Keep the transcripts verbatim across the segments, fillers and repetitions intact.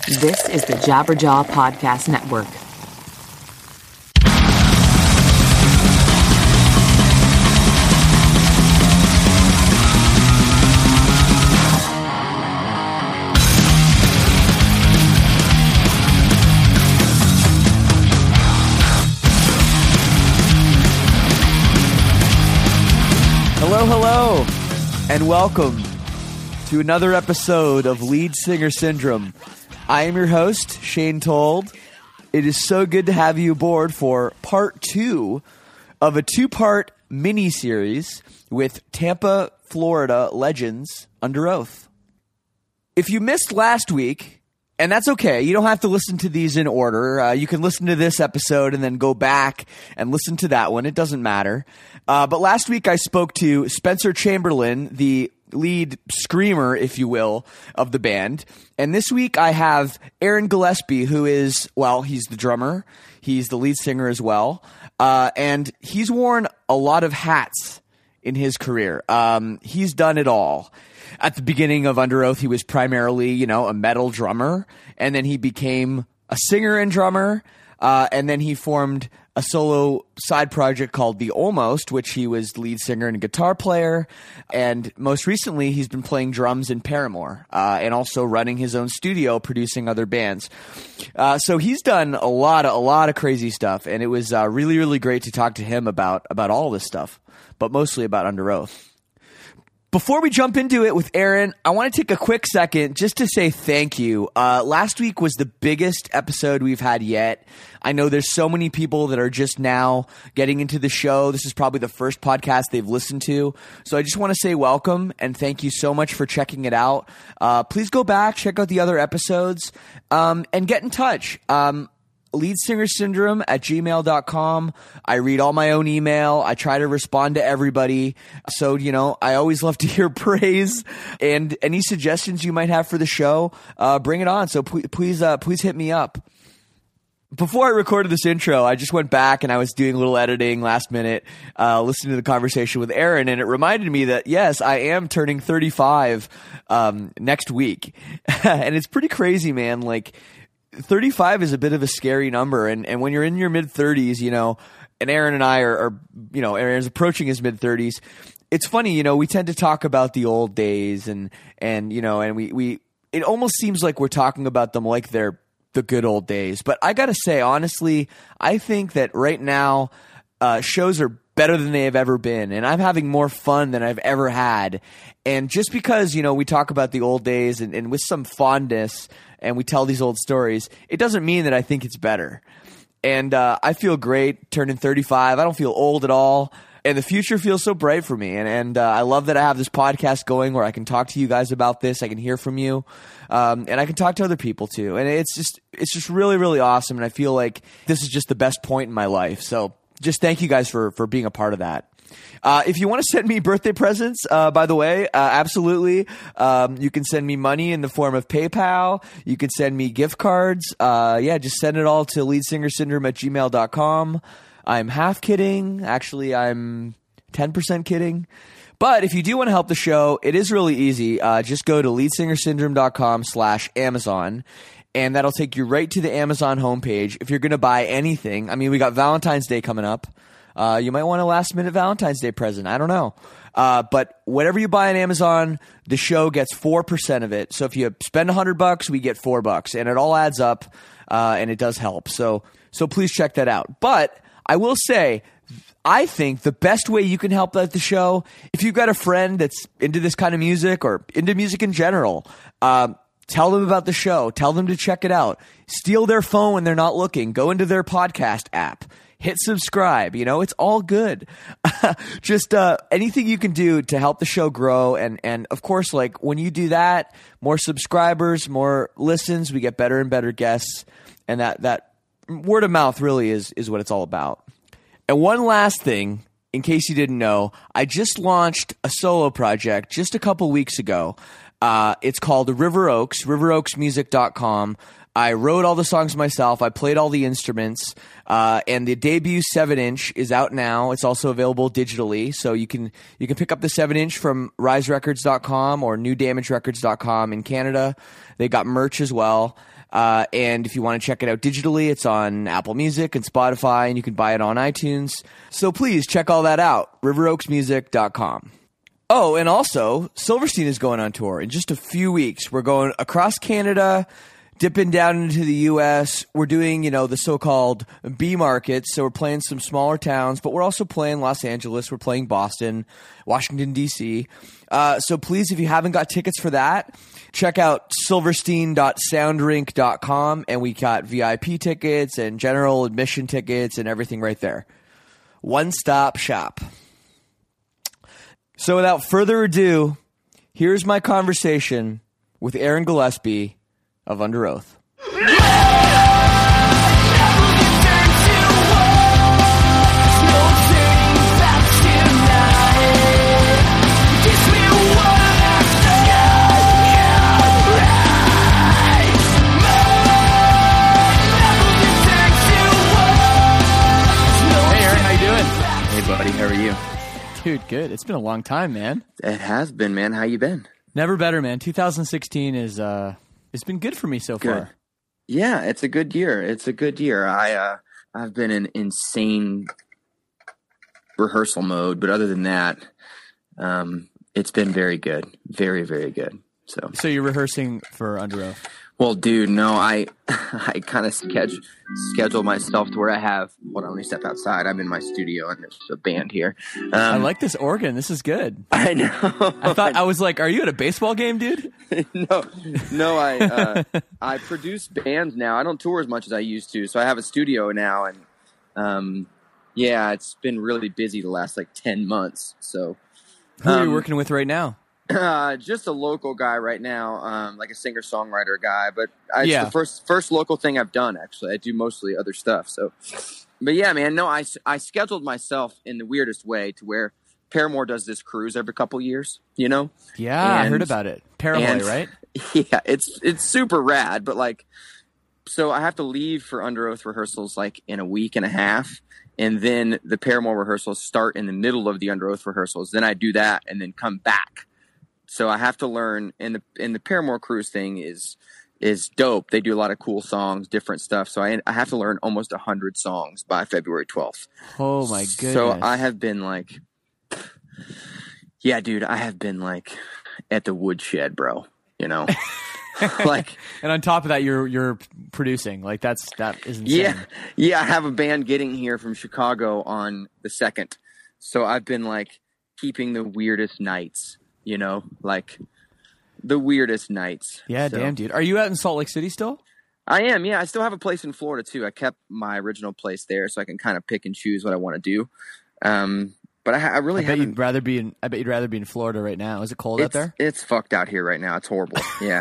This is the Jabberjaw Podcast Network. Hello, hello, and welcome to another episode of Lead Singer Syndrome. I am your host, Shane Told. It is so good to have you aboard for part two of a two-part mini-series with Tampa, Florida legends under oath. If you missed last week, and that's okay, you don't have to listen to these in order. Uh, you can listen to this episode and then go back and listen to that one. It doesn't matter. Uh, but last week I spoke to Spencer Chamberlain, the lead screamer, if you will, of the band. And this week I have Aaron Gillespie, who is, well, he's the drummer. He's the lead singer as well. Uh, and he's worn a lot of hats in his career. Um, he's done it all. At the beginning of Under Oath, he was primarily, you know, a metal drummer. And then he became a singer and drummer. Uh, and then he formed a solo side project called The Almost, which he was lead singer and guitar player. And most recently, he's been playing drums in Paramore uh, and also running his own studio, producing other bands. Uh, so he's done a lot of a lot of crazy stuff, and it was uh, really, really great to talk to him about about all this stuff, but mostly about Under Oath. Before we jump into it with Aaron, I want to take a quick second just to say thank you. Uh, last week was the biggest episode we've had yet. I know there's so many people that are just now getting into the show. This is probably the first podcast they've listened to. So I just want to say welcome and thank you so much for checking it out. Uh, please go back, check out the other episodes, um, and get in touch. Um, lead singer syndrome at gmail dot com. I read all my own email. I try to respond to everybody. So, you know, I always love to hear praise and any suggestions you might have for the show. Uh, bring it on. So p- please, uh, please hit me up. Before I recorded this intro, I just went back and I was doing a little editing last minute, uh, listening to the conversation with Aaron, and it reminded me that, yes, I am turning thirty-five um, next week. And it's pretty crazy, man. Like, thirty-five is a bit of a scary number, and, and when you're in your mid-thirties, you know, and Aaron and I are, are you know, Aaron's approaching his mid-thirties, it's funny, you know, we tend to talk about the old days, and, and you know, and we, we it almost seems like we're talking about them like they're the good old days. But I gotta say, honestly, I think that right now, uh, shows are better than they have ever been, and I'm having more fun than I've ever had. And just because, you know, we talk about the old days and, and with some fondness, and we tell these old stories, it doesn't mean that I think it's better. And uh, I feel great turning thirty-five. I don't feel old at all. And the future feels so bright for me. And, and uh, I love that I have this podcast going where I can talk to you guys about this. I can hear from you. Um, and I can talk to other people too. And it's just it's just really, really awesome. And I feel like this is just the best point in my life. So just thank you guys for, for being a part of that. Uh, if you want to send me birthday presents, uh, by the way, uh, absolutely. Um, you can send me money in the form of PayPal. You can send me gift cards. Uh, yeah, just send it all to lead singer syndrome at gmail dot com. I'm half kidding. Actually, I'm ten percent kidding. But if you do want to help the show, it is really easy. Uh, just go to lead singer syndrome dot com slash Amazon. And that'll take you right to the Amazon homepage. If you're going to buy anything, I mean, we got Valentine's Day coming up. Uh, you might want a last-minute Valentine's Day present. I don't know. Uh, but whatever you buy on Amazon, the show gets four percent of it. So if you spend one hundred bucks, we get four bucks. And it all adds up, uh, and it does help. So so please check that out. But I will say, I think the best way you can help out the show, if you've got a friend that's into this kind of music or into music in general, um, tell them about the show. Tell them to check it out. Steal their phone when they're not looking. Go into their podcast app. Hit subscribe. You know, it's all good. Just uh, anything you can do to help the show grow. And, and of course, like when you do that, more subscribers, more listens, we get better and better guests. And that, that word of mouth really is, is what it's all about. And one last thing, in case you didn't know, I just launched a solo project just a couple weeks ago. Uh, it's called River Oaks, river oaks music dot com. I wrote all the songs myself. I played all the instruments. Uh, and the debut seven inch is out now. It's also available digitally. So you can you can pick up the seven inch from rise records dot com or new damage records dot com in Canada. They got merch as well. Uh, and if you want to check it out digitally, it's on Apple Music and Spotify, and you can buy it on iTunes. So please check all that out, river oaks music dot com. Oh, and also, Silverstein is going on tour in just a few weeks. We're going across Canada, dipping down into the U S. We're doing, you know, the so-called B markets. So we're playing some smaller towns, but we're also playing Los Angeles. We're playing Boston, Washington, D C. Uh, so please, if you haven't got tickets for that, check out silverstein dot soundrink dot com, and we got V I P tickets and general admission tickets and everything right there. One-stop shop. So without further ado, here's my conversation with Aaron Gillespie of Under Oath. Buddy, how are you? Dude, good. It's been a long time, man. It has been, man. How you been? Never better, man. two thousand sixteen is uh it's been good for me so good. far. Yeah, it's a good year. It's a good year. I uh I've been in insane rehearsal mode, but other than that, um it's been very good. Very, very good. So So you're rehearsing for Under Oath? Well, dude, no, I I kind of schedule schedule myself to where I have. Hold on, let me step outside. I'm in my studio and there's a band here. Um, I like this organ. This is good. I know. I thought I was like, are you at a baseball game, dude? no, no. I uh, I produce bands now. I don't tour as much as I used to, so I have a studio now, and um, yeah, it's been really busy the last like ten months. So, who are um, you working with right now? Uh, just a local guy right now, um, like a singer-songwriter guy. But I, it's Yeah. the first first local thing I've done, actually. I do mostly other stuff. So, but yeah, man, no, I, I scheduled myself in the weirdest way to where Paramore does this cruise every couple years, you know? Yeah, I And- heard about it. Paramoy, and- right? Yeah, it's it's super rad, but like, so I have to leave for Under Oath rehearsals like in a week and a half. And then the Paramore rehearsals start in the middle of the Under Oath rehearsals. Then I do that and then come back. So I have to learn, and the and the Paramore cruise thing is is dope. They do a lot of cool songs, different stuff. So I I have to learn almost a hundred songs by February twelfth. Oh my goodness. So I have been like, yeah, dude, I have been like at the woodshed, bro. You know, like, And on top of that, you're you're producing. Like that's that is insane. yeah, yeah. I have a band getting here from Chicago on the second. So I've been like keeping the weirdest nights. You know, like the weirdest nights. Yeah, So- damn, dude. Are you out in Salt Lake City still? I am. Yeah, I still have a place in Florida too. I kept my original place there, so I can kind of pick and choose what I want to do. Um, but I, I really I bet haven't. you'd rather be in. I bet you'd rather be in Florida right now. Is it cold out It's, there? it's fucked out here right now. It's horrible. Yeah.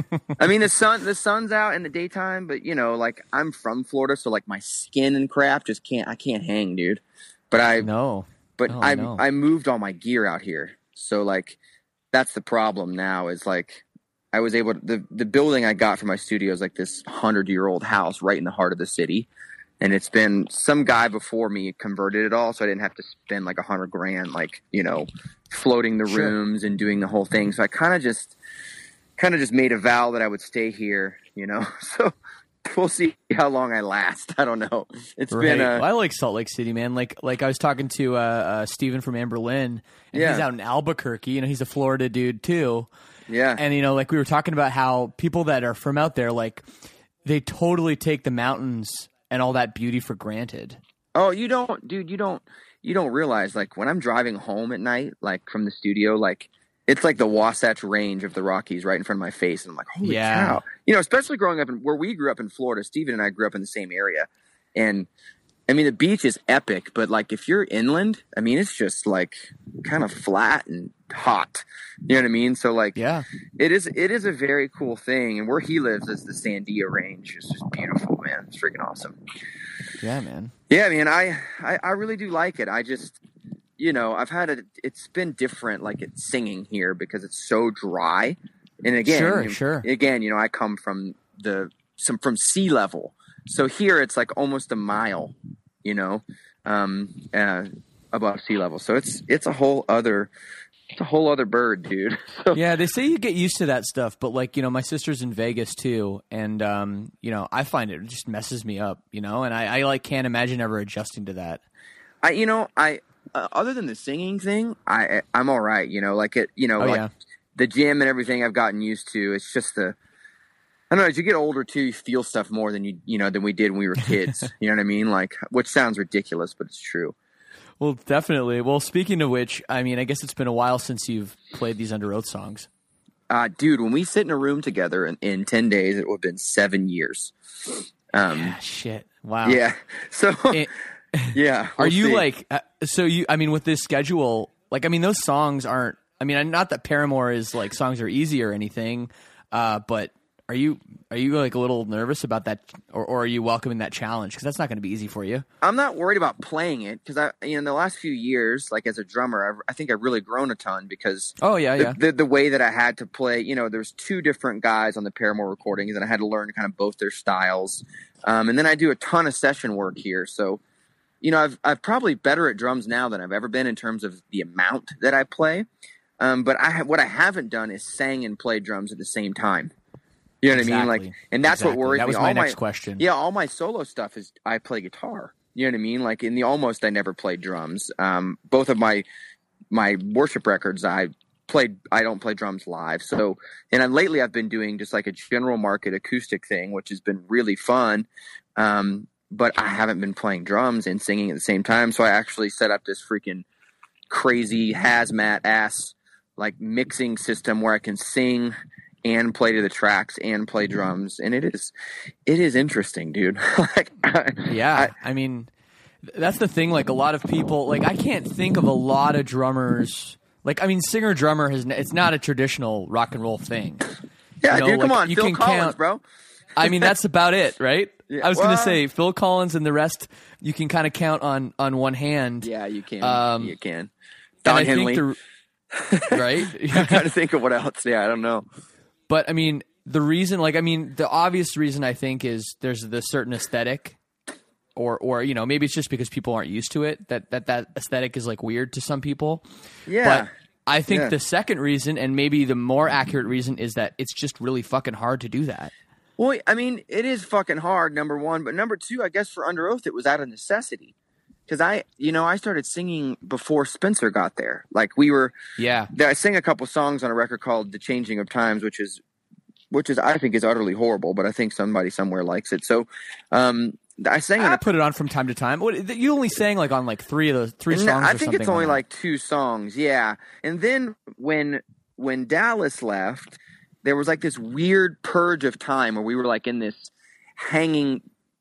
I mean, the sun, the sun's out in the daytime, but you know, like I'm from Florida, so like my skin and crap just can't. I can't hang, dude. But I. No. But No, I no. I moved all my gear out here, so like that's the problem now. Is like I was able to, the the building I got for my studio is like this hundred year old house right in the heart of the city, and it's been some guy before me converted it all, so I didn't have to spend like a hundred grand, like you know, floating the Sure. rooms and doing the whole thing. So I kind of just kind of just made a vow that I would stay here, you know. So. We'll see how long I last. I don't know. It's Right. been a Well, I like Salt Lake City, man. Like, like I was talking to uh, uh, Steven from Amberlin, and Yeah. he's out in Albuquerque. You know, he's a Florida dude too. yeah. And you know, like we were talking about how people that are from out there, like, they totally take the mountains and all that beauty for granted. Oh, you don't, dude, you don't, you don't realize, like, when I'm driving home at night, like, from the studio, like, it's like the Wasatch Range of the Rockies right in front of my face. And I'm like, holy Yeah. cow. You know, especially growing up in where we grew up in Florida, Steven and I grew up in the same area. And, I mean, the beach is epic, but, like, if you're inland, I mean, it's just, like, kind of flat and hot. You know what I mean? So, like, Yeah. it is it is a very cool thing. And where he lives is the Sandia Range. It's just beautiful, man. It's freaking awesome. Yeah, man. Yeah, man, I, I, I really do like it. I just, you know, I've had a, it's been different, like it's singing here because it's so dry. And again, Sure, you- sure. again, you know, I come from the, some from sea level. So here it's like almost a mile, you know, um, uh, above sea level. So it's, it's a whole other it's a whole other bird, dude. So, Yeah, they say you get used to that stuff, but like, you know, my sister's in Vegas too, and um, you know, I find it just messes me up, you know, and I, I like can't imagine ever adjusting to that. I, you know, I uh, other than the singing thing, I I'm all right. You know, like it, you know, Oh, like yeah. the gym and everything I've gotten used to. It's just the, I don't know. As you get older too, you feel stuff more than you you know than we did when we were kids. You know what I mean? Like, which sounds ridiculous, but it's true. Well, definitely. Well, speaking of which, I mean, I guess it's been a while since you've played these Under Oath songs. Uh, dude, when we sit in a room together in, in ten days, it would have been seven years. Um, Yeah, shit. Wow. yeah. So, It- yeah. Are we'll you see. like, uh, so you, I mean, with this schedule, like, I mean, those songs aren't, I mean, not that Paramore is like songs are easy or anything, uh, but are you, are you like a little nervous about that, or, or are you welcoming that challenge? Because that's not going to be easy for you. I'm not worried about playing it because I, you know, in the last few years, like as a drummer, I've, I think I've really grown a ton because Oh, yeah, the, yeah. the the way that I had to play, you know, there's two different guys on the Paramore recordings, and I had to learn kind of both their styles. Um, and then I do a ton of session work here, so you know, I've I've probably better at drums now than I've ever been in terms of the amount that I play. Um, but I have, what I haven't done is sang and played drums at the same time. You know what I mean? Exactly. Like, and that's Exactly. what worries That was me. my All next question. Yeah, all my solo stuff is I play guitar. You know what I mean? Like in the Almost, I never played drums. Um, both of my my worship records, I played. I don't play drums live. So, and then lately, I've been doing just like a general market acoustic thing, which has been really fun. Um, but I haven't been playing drums and singing at the same time. So I actually set up this freaking crazy hazmat ass like mixing system where I can sing and play to the tracks and play drums, and it is it is interesting, dude. like, Yeah, I, I mean, th- that's the thing. Like a lot of people, like I can't think of a lot of drummers. Like I mean, singer drummer has. n- It's not a traditional rock and roll thing. yeah, you know, dude, come like, on, you Phil can Collins, count- bro. I mean, that's about it, right? Yeah, I was going well- to say Phil Collins and the rest. You can kind of count on on one hand. Yeah, you can, Um, you can. and Don I Henley. think the right. I'm trying to think of what else. Yeah, I don't know. But I mean, the reason, like, I mean, the obvious reason I think is there's the certain aesthetic, or, or you know, maybe it's just because people aren't used to it that that that aesthetic is like weird to some people. Yeah. But I think Yeah. the second reason, and maybe the more accurate reason, is that it's just really fucking hard to do that. Well, I mean, it is fucking hard, number one. But number two, I guess for Under Oath, it was out of necessity. Because I, you know, I started singing before Spencer got there. Like we were, Yeah. I sang a couple songs on a record called "The Changing of Times," which is, which is I think is utterly horrible, but I think somebody somewhere likes it. So, um, I sang on I a put it on from time to time. What, you only sang like on like three of those three songs. No, I or think something it's only on that. like two songs, yeah. And then when when Dallas left, there was like this weird purge of time where we were like in this hanging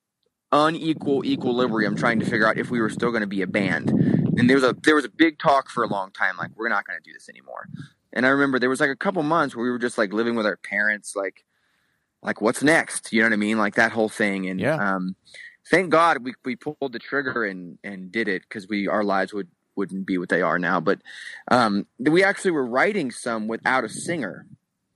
unequal equilibrium trying to figure out if we were still going to be a band. And there was a there was a big talk for a long time like we're not going to do this anymore. And I remember there was like a couple months where we were just like living with our parents like like what's next? You know what I mean? Like that whole thing. And Yeah. um thank God we we pulled the trigger and and did it because we our lives would wouldn't be what they are now. But um, we actually were writing some without a singer.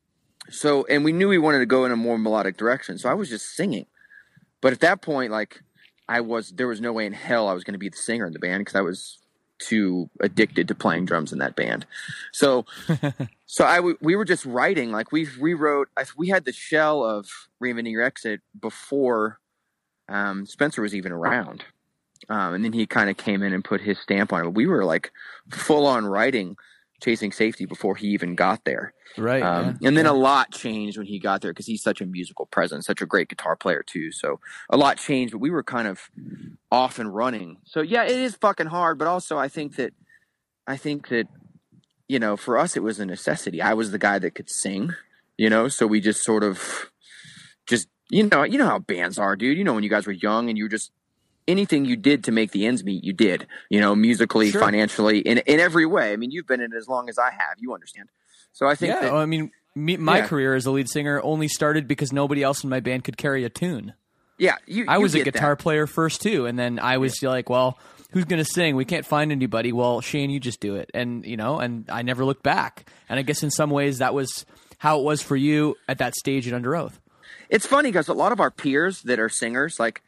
So and we knew we wanted to go in a more melodic direction. So I was just singing. But at that point, like I was, there was no way in hell I was going to be the singer in the band because I was too addicted to playing drums in that band. So, so I w- we were just writing. Like we rewrote. I, we had the shell of Reinventing Your Exit before um, Spencer was even around, um, and then he kind of came in and put his stamp on it. But we were like full on writing Chasing Safety before he even got there. Right. Um, yeah. and then a lot changed when he got there because he's such a musical presence, such a great guitar player too. So a lot changed, but we were kind of off and running. So yeah, it is fucking hard, but also I think that, I think that, you know, for us, it was a necessity. I was the guy that could sing, you know, so we just sort of just, you know, you know how bands are, dude. You know, when you guys were young and you were just, anything you did to make the ends meet, you did, you know, musically, Sure. financially, in in every way. I mean, you've been in it as long as I have. You understand. So I think yeah. that, well, I mean, me, my Yeah. career as a lead singer only started because nobody else in my band could carry a tune. yeah, you, I you was a get guitar that. player first too, and then I was like, well, who's going to sing? We can't find anybody. Well, Shane, you just do it. And, you know, and I never looked back. And I guess in some ways that was how it was for you at that stage at Under Oath. It's funny because a lot of our peers that are singers, like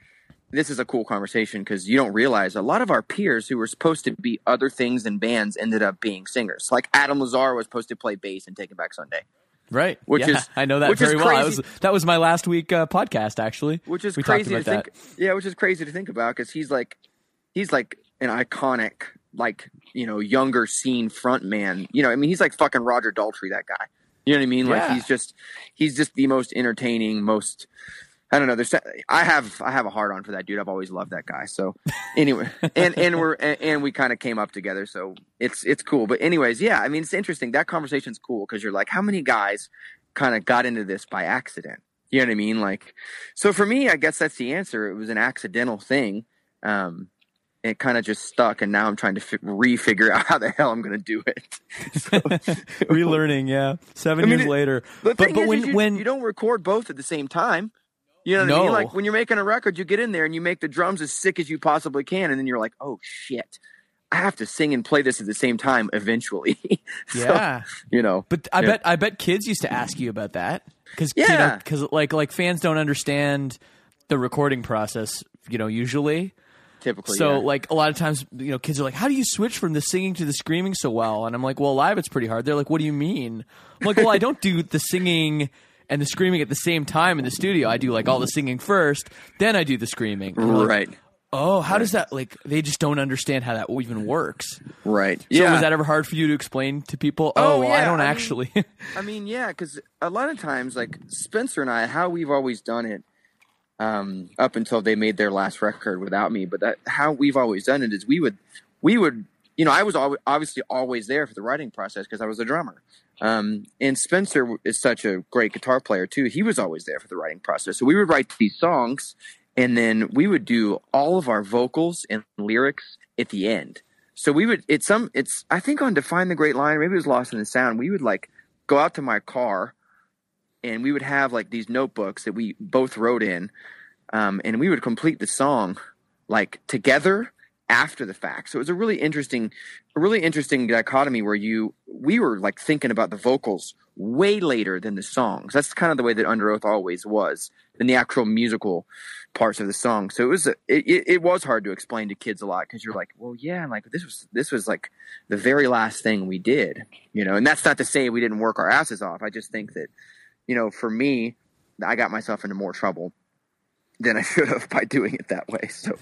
this is a cool conversation because you don't realize a lot of our peers who were supposed to be other things in bands ended up being singers. Like Adam Lazar was supposed to play bass in Taking Back Sunday. Right. Which yeah, is I know that very well. I was, that was my last week uh, podcast, actually. Which is we crazy to that. think. Yeah, which is crazy to think about because he's like, he's like an iconic, like, you know, younger scene front man. You know, I mean, he's like fucking Roger Daltrey, that guy. You know what I mean? Like yeah. he's just, he's just the most entertaining, most. I don't know. There's, I have, I have a hard on for that dude. I've always loved that guy. So, anyway, and and we're and, and we kind of came up together. So it's it's cool. But anyways, yeah. I mean, it's interesting. That conversation's cool because you're like, how many guys kind of got into this by accident? You know what I mean? Like, so for me, I guess that's the answer. It was an accidental thing. Um, it kind of just stuck, and now I'm trying to fi- re-figure out how the hell I'm going to do it. So, Relearning, yeah. Seven I mean, years it, later. The but thing but is, when is you, when you don't record both at the same time. You know what no. I mean? Like when you're making a record, you get in there and you make the drums as sick as you possibly can, and then you're like, "Oh shit, I have to sing and play this at the same time eventually." So, yeah, you know. But I yeah. bet I bet kids used to ask you about that because yeah, because you know, like like fans don't understand the recording process. You know, usually. Typically, so yeah. like a lot of times, you know, kids are like, "How do you switch from the singing to the screaming so well?" And I'm like, "Well, live it's pretty hard." They're like, "What do you mean?" I'm like, "Well, I don't do the singing and the screaming at the same time in the studio. I do like all the singing first, then I do the screaming." Right. Like, oh, how right. does that, like, they just don't understand how that even works. Right. So yeah. was that ever hard for you to explain to people? Oh, oh well, yeah. I don't I actually. Mean, I mean, yeah, because a lot of times, like Spencer and I, how we've always done it, um, up until they made their last record without me, but that how we've always done it is we would, we would, you know, I was al- obviously always there for the writing process because I was a drummer. Um, and Spencer is such a great guitar player too. He was always there for the writing process. So we would write these songs and then we would do all of our vocals and lyrics at the end. So we would, it's some, it's, I think on Define the Great Line, maybe it was Lost in the Sound. We would like go out to my car and we would have like these notebooks that we both wrote in. Um, and we would complete the song like together after the fact. So it was a really interesting, a really interesting dichotomy where you, we were like thinking about the vocals way later than the songs. That's kind of the way that Under Oath always was than the actual musical parts of the song. So it was, it, it, it was hard to explain to kids a lot. Cause you're like, well, yeah, like this was, this was like the very last thing we did, you know, and that's not to say we didn't work our asses off. I just think that, you know, for me, I got myself into more trouble than I should have by doing it that way. So,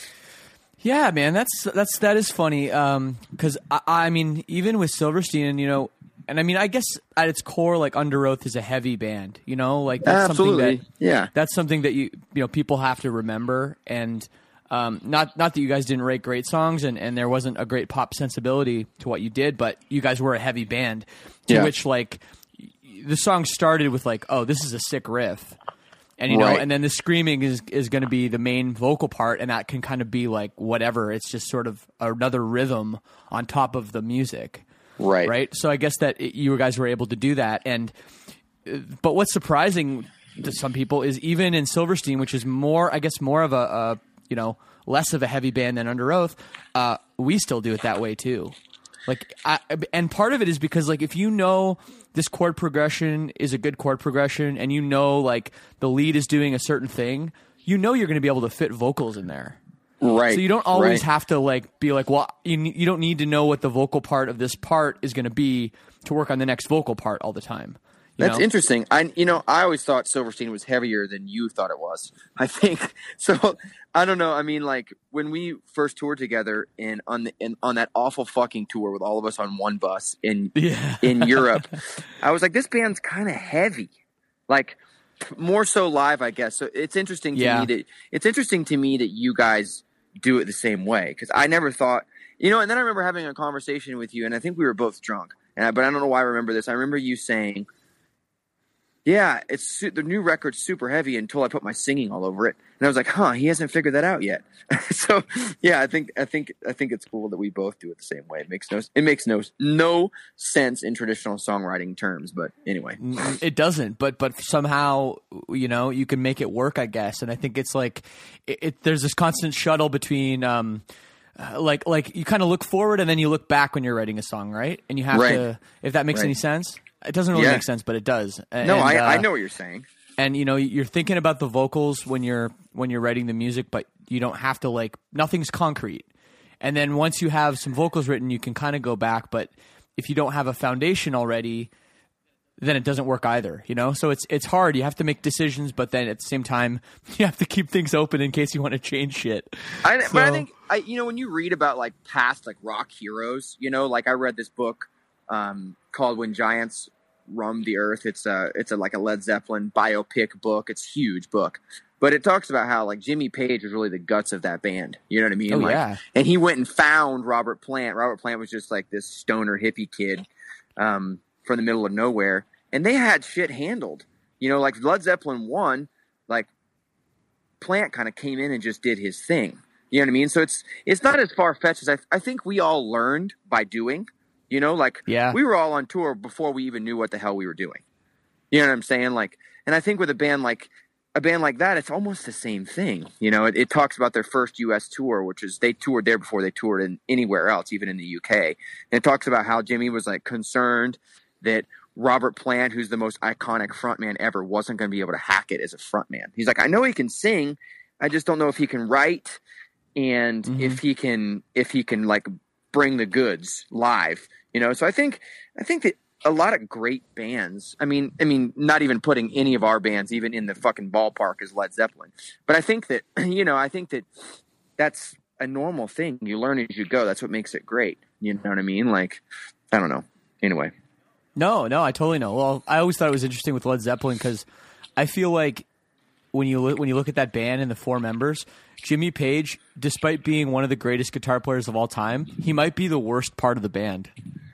yeah, man, that's that's that is funny. Um, because I, I mean, even with Silverstein, you know, and I mean, I guess at its core, like Under Oath is a heavy band. You know, like that's Absolutely. something that yeah, that's something that you you know people have to remember. And um, not not that you guys didn't write great songs and, and there wasn't a great pop sensibility to what you did, but you guys were a heavy band. To yeah. which like the song started with like, oh, this is a sick riff. And, you know, right. and then the screaming is, is going to be the main vocal part, and that can kind of be like whatever. It's just sort of another rhythm on top of the music. Right. Right. So I guess that it, you guys were able to do that. And, but what's surprising to some people is even in Silverstein, which is more, I guess, more of a, a you know, less of a heavy band than Under Oath, uh, we still do it that way too. Like, I, and part of it is because, like, if you know this chord progression is a good chord progression, and you know, like, the lead is doing a certain thing, you know you're going to be able to fit vocals in there. Right. So you don't always right. have to, like, be like, well, you, you don't need to know what the vocal part of this part is going to be to work on the next vocal part all the time. You That's know? interesting. I, you know, I always thought Silverstein was heavier than you thought it was. I think so. I don't know. I mean, like when we first toured together in on the in, on that awful fucking tour with all of us on one bus in yeah. in Europe, I was like, this band's kind of heavy, like more so live, I guess. So it's interesting to yeah. me that it's interesting to me that you guys do it the same way because I never thought, you know. And then I remember having a conversation with you, and I think we were both drunk, and I, but I don't know why I remember this. I remember you saying, yeah, it's su- the new record's super heavy until I put my singing all over it, and I was like, "Huh, he hasn't figured that out yet." So, yeah, I think I think I think it's cool that we both do it the same way. It makes no it makes no no sense in traditional songwriting terms, but anyway, it doesn't. But but somehow, you know, you can make it work, I guess. And I think it's like it, it there's this constant shuttle between. Um, Uh, like, like you kind of look forward and then you look back when you're writing a song, right? And you have right. to, if that makes right. any sense. It doesn't really yeah. make sense, but it does. And, no, I, uh, I know what you're saying. and you know you're thinking about the vocals when you're when you're writing the music, but you don't have to like nothing's concrete. And then once you have some vocals written, you can kind of go back. But if you don't have a foundation already, then it doesn't work either, you know? So it's it's hard. You have to make decisions, but then at the same time, you have to keep things open in case you want to change shit. I, so, but I think, I, you know, when you read about like past like rock heroes, you know, like I read this book um, called When Giants Roam the Earth. It's a, it's a, like a Led Zeppelin biopic book. It's a huge book. But it talks about how like Jimmy Page was really the guts of that band. You know what I mean? Oh, like, yeah. And he went and found Robert Plant. Robert Plant was just like this stoner hippie kid um, from the middle of nowhere. And they had shit handled. You know, like Led Zeppelin one, like Plant kind of came in and just did his thing. You know what I mean? So it's it's not as far-fetched as I, I think we all learned by doing. You know, like yeah. we were all on tour before we even knew what the hell we were doing. You know what I'm saying? Like, and I think with a band like a band like that, it's almost the same thing. You know, it, it talks about their first U S tour, which is they toured there before they toured in anywhere else, even in the U K. And it talks about how Jimmy was like concerned that Robert Plant, who's the most iconic frontman ever, wasn't going to be able to hack it as a frontman. He's like, I know he can sing, I just don't know if he can write and mm-hmm. if he can if he can like bring the goods live. You know, so I think I think that a lot of great bands, I mean, I mean, not even putting any of our bands even in the fucking ballpark as Led Zeppelin, but I think that, you know, I think that that's a normal thing. You learn as you go. That's what makes it great. You know what I mean? Like, I don't know. Anyway. No, no, I totally know. Well, I always thought it was interesting with Led Zeppelin because I feel like when you look, when you look at that band and the four members, Jimmy Page, despite being one of the greatest guitar players of all time, he might be the worst part of the band.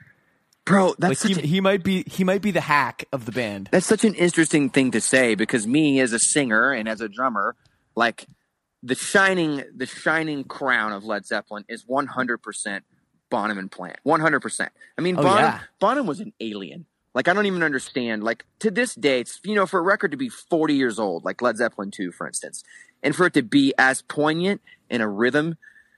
Bro, that's like such he, a, he might be he might be the hack of the band. That's such an interesting thing to say because me as a singer and as a drummer, like the shining the shining crown of Led Zeppelin is one hundred percent Bonham and Plant. one hundred percent. I mean, oh, Bonham, yeah. Bonham was an alien. Like, I don't even understand. Like, to this day, it's, you know, for a record to be forty years old, like Led Zeppelin two, for instance, and for it to be as poignant in a rhythm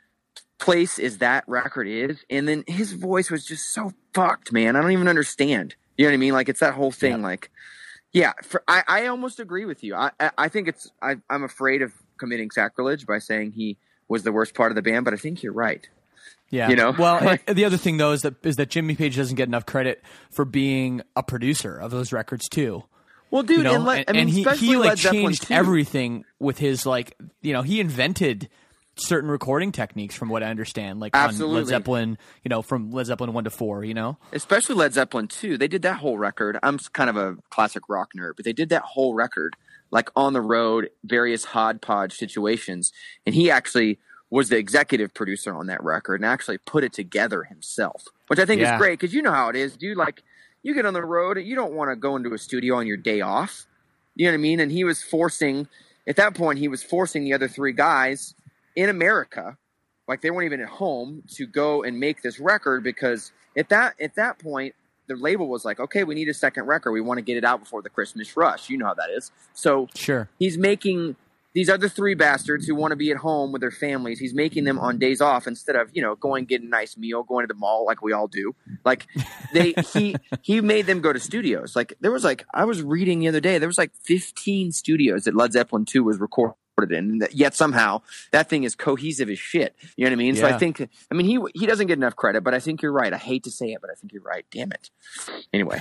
place as that record is, and then his voice was just so fucked, man. I don't even understand. You know what I mean? Like, it's that whole thing. Yeah. Like, yeah, for, I, I almost agree with you. I, I, I think it's, I, I'm afraid of committing sacrilege by saying he was the worst part of the band, but I think you're right. Yeah. You know? Well, the other thing though is that is that Jimmy Page doesn't get enough credit for being a producer of those records too. Well, dude, you know? and, let, I mean, and he, especially he like Led Zeppelin changed too. everything with his like, you know, he invented certain recording techniques from what I understand, like Absolutely. on Led Zeppelin, you know, from Led Zeppelin one to four, you know, especially Led Zeppelin two. They did that whole record. I'm kind of a classic rock nerd, but they did that whole record like on the road, various hodgepodge situations, and he actually was the executive producer on that record and actually put it together himself, which I think yeah. is great because you know how it is, dude. Like, you get on the road, you don't want to go into a studio on your day off. You know what I mean? And he was forcing, at that point, he was forcing the other three guys in America, like they weren't even at home, to go and make this record because at that at that point, the label was like, okay, we need a second record. We want to get it out before the Christmas rush. You know how that is. So sure, he's making these other three bastards who want to be at home with their families, he's making them on days off instead of, you know, going get a nice meal, going to the mall like we all do. Like they, he, he made them go to studios. Like there was like, I was reading the other day, there was like fifteen studios that Led Zeppelin two was recorded in, and yet somehow that thing is cohesive as shit. You know what I mean? Yeah. So I think, I mean, he, he doesn't get enough credit, but I think you're right. I hate to say it, but I think you're right. Damn it. Anyway.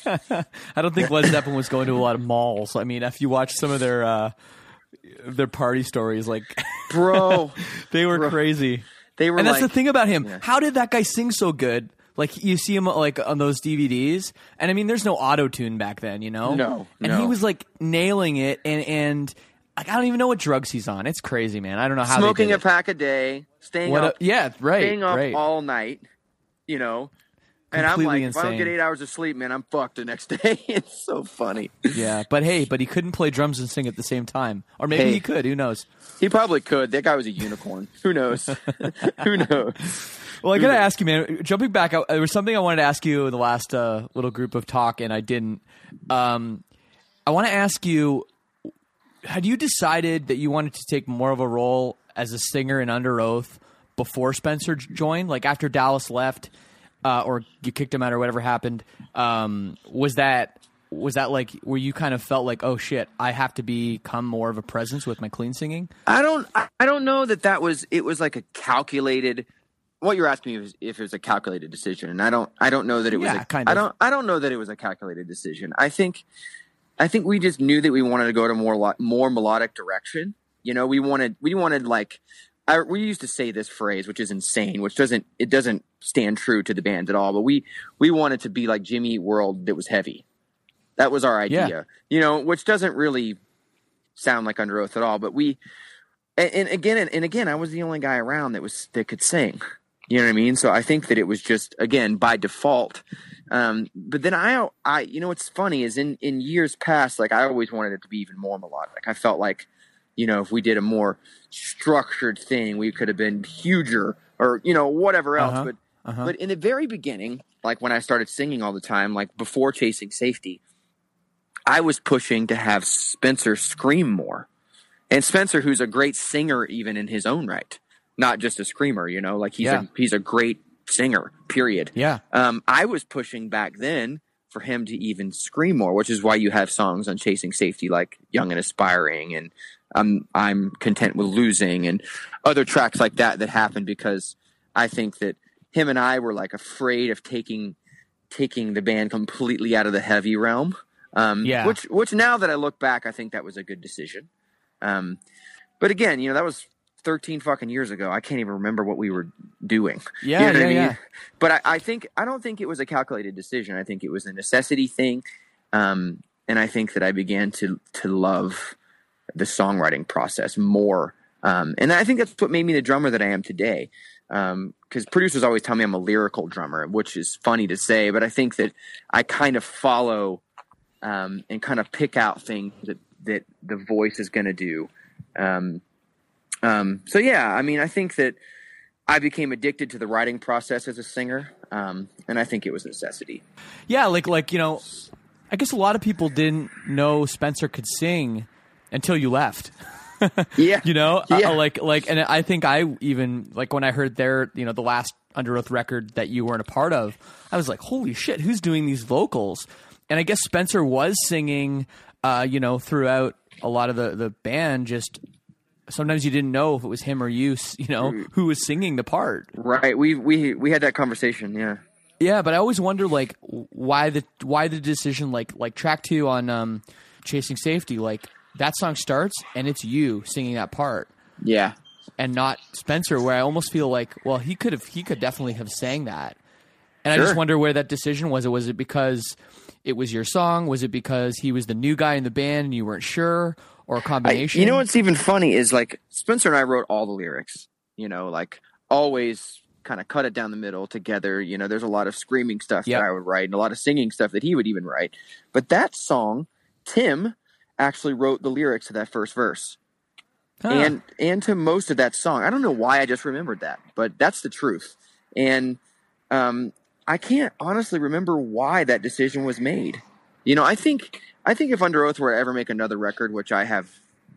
I don't think Led Zeppelin was going to a lot of malls. I mean, if you watch some of their, uh, their party stories, like bro, they were bro. crazy. They were, and that's like, the thing about him. Yeah. How did that guy sing so good? Like you see him like on those D V Ds, and I mean, there's no auto tune back then, you know. No, and no. he was like nailing it, and and like I don't even know what drugs he's on. It's crazy, man. I don't know how smoking they a did pack a day, staying what up, a, yeah, right, staying up right. all night, you know. And Completely I'm like, insane. if I don't get eight hours of sleep, man, I'm fucked the next day. It's so funny. Yeah, but hey, but he couldn't play drums and sing at the same time, or maybe Hey. he could. Who knows? He probably could. That guy was a unicorn. Who knows? Who knows? Well, I gotta ask you, man. Jumping back, I, there was something I wanted to ask you in the last uh, little group of talk, and I didn't. Um, I want to ask you: had you decided that you wanted to take more of a role as a singer in Under Oath before Spencer joined? Like after Dallas left, uh, or you kicked him out, or whatever happened? Um, was that was that like where you kind of felt like, oh shit, I have to become more of a presence with my clean singing? I don't I, I don't know that that was it was like a calculated. What you're asking me is if it was a calculated decision, and I don't I don't know that it was. Yeah, a, kind of. I don't I don't know that it was a calculated decision. I think I think we just knew that we wanted to go to more lo- more melodic direction. You know, we wanted we wanted like. I, we used to say this phrase, which is insane, which doesn't it doesn't stand true to the band at all. But we we wanted to be like Jimmy Eat World that was heavy. That was our idea, Yeah. you know, which doesn't really sound like Under Oath at all. But we, and, and again, and, and again, I was the only guy around that was that could sing. You know what I mean? So I think that it was just again by default. Um, but then I, I, you know, what's funny is in in years past, like I always wanted it to be even more melodic. I felt like, you know, if we did a more structured thing, we could have been huger or, you know, whatever else. Uh-huh. But, Uh-huh. but in the very beginning, like when I started singing all the time, like before Chasing Safety, I was pushing to have Spencer scream more. And Spencer, who's a great singer, even in his own right, not just a screamer, you know, like he's Yeah. a, he's a great singer, period. Yeah. Um, I was pushing back then for him to even scream more, which is why you have songs on Chasing Safety like Young and Aspiring and I'm I'm content with losing and other tracks like that that happened because I think that him and I were like afraid of taking taking the band completely out of the heavy realm. Um, Yeah. Which which now that I look back, I think that was a good decision. Um, but again, you know, that was thirteen fucking years ago. I can't even remember what we were doing. Yeah, You know what yeah, I mean? yeah. But I, I think I don't think it was a calculated decision. I think it was a necessity thing. Um, and I think that I began to to love the songwriting process more. Um, and I think that's what made me the drummer that I am today. Um, cause producers always tell me I'm a lyrical drummer, which is funny to say, but I think that I kind of follow, um, and kind of pick out things that, that the voice is going to do. Um, um, so yeah, I mean, I think that I became addicted to the writing process as a singer. Um, and I think it was a necessity. Yeah, like like you know, I guess a lot of people didn't know Spencer could sing until you left. Yeah. You know, Yeah. uh, like like, and I think I even like when I heard their, you know, the last Under Oath record that you weren't a part of, I was like, holy shit, who's doing these vocals? And I guess Spencer was singing, uh, you know, throughout a lot of the the band. Just sometimes you didn't know if it was him or you, you know, who was singing the part. Right. We, we, we had that conversation. Yeah. Yeah, but I always wonder like why the why the decision like like track two on um, Chasing Safety, like that song starts and it's you singing that part Yeah. and not Spencer, where I almost feel like, well, he could have he could definitely have sang that. And I Sure. just wonder where that decision was. Was it because it was your song? Was it because he was the new guy in the band and you weren't sure, or a I, combination? you know what's even funny is like Spencer and I wrote all the lyrics, you know, like always kind of cut it down the middle together. You know, there's a lot of screaming stuff Yep. that I would write and a lot of singing stuff that he would even write. But that song, Tim actually wrote the lyrics to that first verse. Huh. and and to most of that song. I don't know why I just remembered that, but that's the truth. And um, I can't honestly remember why that decision was made. You know, I think I think if Under Oath were to ever make another record, which I have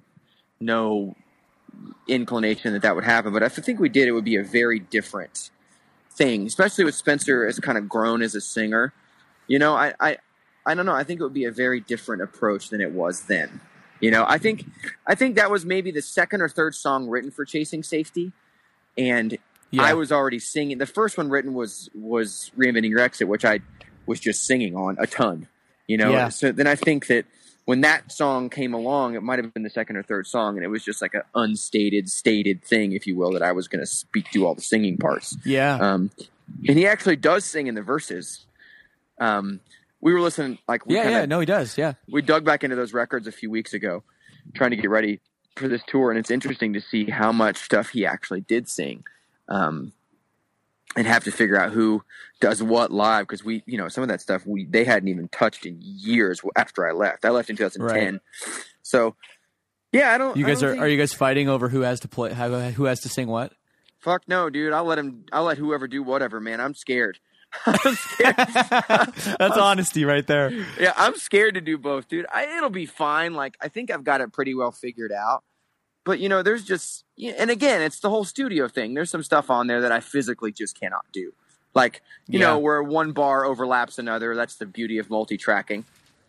no inclination that that would happen, but if I think we did, it would be a very different thing, especially with Spencer as kind of grown as a singer. You know, I, I, I don't know. I think it would be a very different approach than it was then. You know, I think I think that was maybe the second or third song written for Chasing Safety, and Yeah. I was already singing. The first one written was was Reinventing Your Exit, which I was just singing on a ton. You know, Yeah. so then I think that when that song came along, it might have been the second or third song, and it was just like an unstated, stated thing, if you will, that I was going to speak to all the singing parts. Yeah. Um, and he actually does sing in the verses. Um, we were listening, like we yeah, kinda, yeah. No, he does. Yeah. we dug back into those records a few weeks ago, trying to get ready for this tour, and it's interesting to see how much stuff he actually did sing, um, and have to figure out who does what live, because we, you know, some of that stuff we they hadn't even touched in years after I left. I left in two thousand ten, Right. so yeah, I don't. You I guys don't are think- are you guys fighting over who has to play how, who has to sing what? Fuck no, dude. I'll let him. I'll let whoever do whatever, man. I'm scared. I'm scared. That's honesty right there. Yeah, I'm scared to do both, dude. I, it'll be fine. Like, I think I've got it pretty well figured out. But, you know, there's just, yeah, and again, it's the whole studio thing. There's some stuff on there that I physically just cannot do. Like, you Yeah. know, where one bar overlaps another. That's the beauty of multi-tracking.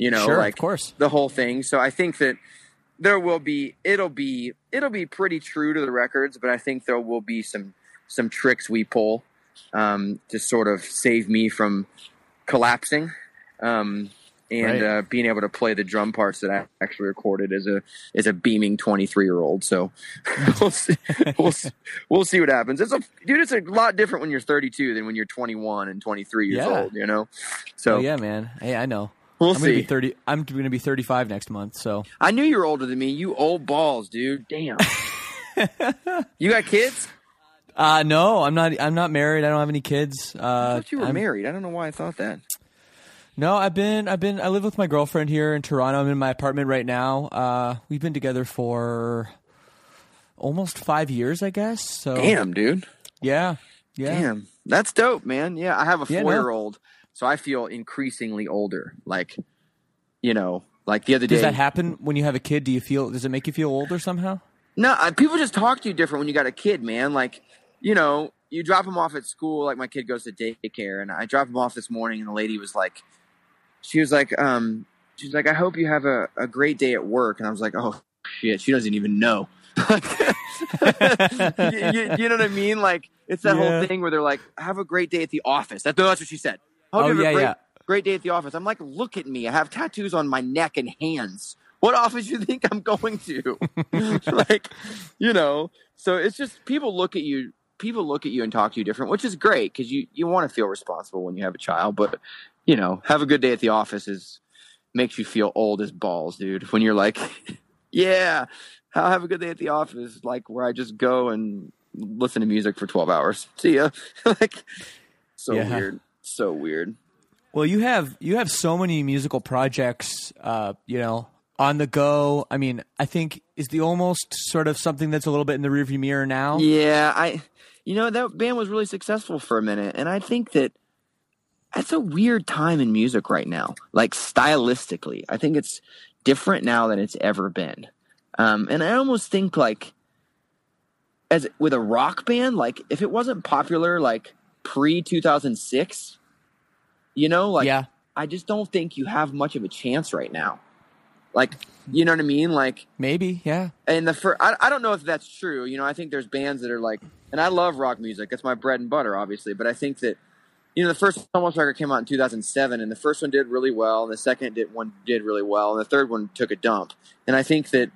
you know, Sure, like of course. the whole thing. So I think that there will be, it'll be, it'll be pretty true to the records, but I think there will be some, some tricks we pull, um, to sort of save me from collapsing. Um, and, Right. uh, being able to play the drum parts that I actually recorded as a, as a beaming twenty-three year old. So we'll see, we'll, see- we'll see what happens. It's a, dude, it's a lot different when you're thirty-two than when you're twenty-one and twenty-three years Yeah. old, you know? So Oh yeah, man. Hey, I know. We'll I'm gonna be see. thirty. I'm going to be thirty-five next month. So I knew you were older than me. You old balls, dude. Damn. You got kids? uh no, I'm not. I'm not married. I don't have any kids. I Uh, thought you were I'm- married. I don't know why I thought that. No, I've been. I've been. I live with my girlfriend here in Toronto. I'm in my apartment right now. Uh, we've been together for almost five years, I guess. So Damn, dude. yeah, yeah. Damn. That's dope, man. Yeah, I have a Yeah, no. four-year-old, so I feel increasingly older. Like, you know, like the other Does day. that happen when you have a kid? Do you feel? Does it make you feel older somehow? No, I, people just talk to you different when you got a kid, man. Like, you know, you drop him off at school. Like, my kid goes to daycare, and I dropped him off this morning, and the lady was like, she was like, um, she's like, I hope you have a, a great day at work. And I was like, oh, shit, she doesn't even know. you, you, you know what I mean? Like, it's that Yeah. whole thing where they're like, have a great day at the office. That, that's what she said. Hope Oh, you have yeah, a great, yeah. great day at the office. I'm like, look at me. I have tattoos on my neck and hands. What office you think I'm going to? Like, you know, so it's just people look at you, people look at you and talk to you different, which is great because you, you want to feel responsible when you have a child. But, you know, have a good day at the office is makes you feel old as balls, dude. When you're like, yeah, I'll have a good day at the office, like where I just go and listen to music for twelve hours. See ya. Like, so Yeah. weird. So weird. Well, you have you have so many musical projects, uh, you know, on the go. I mean, I think is the almost sort of something that's a little bit in the rearview mirror now. Yeah, I, you know, that band was really successful for a minute, and I think that that's a weird time in music right now. Like stylistically, I think it's different now than it's ever been. Um, and I almost think like, as with a rock band, like if it wasn't popular like pre two thousand six, you know, like Yeah. I just don't think you have much of a chance right now. Like, you know what I mean? Like. Maybe, yeah. And the first, I, I don't know if that's true. You know, I think there's bands that are like, and I love rock music. That's my bread and butter, obviously. But I think that, you know, the first Almost record came out in two thousand seven, and the first one did really well, and the second did one did really well, and the third one took a dump. And I think that,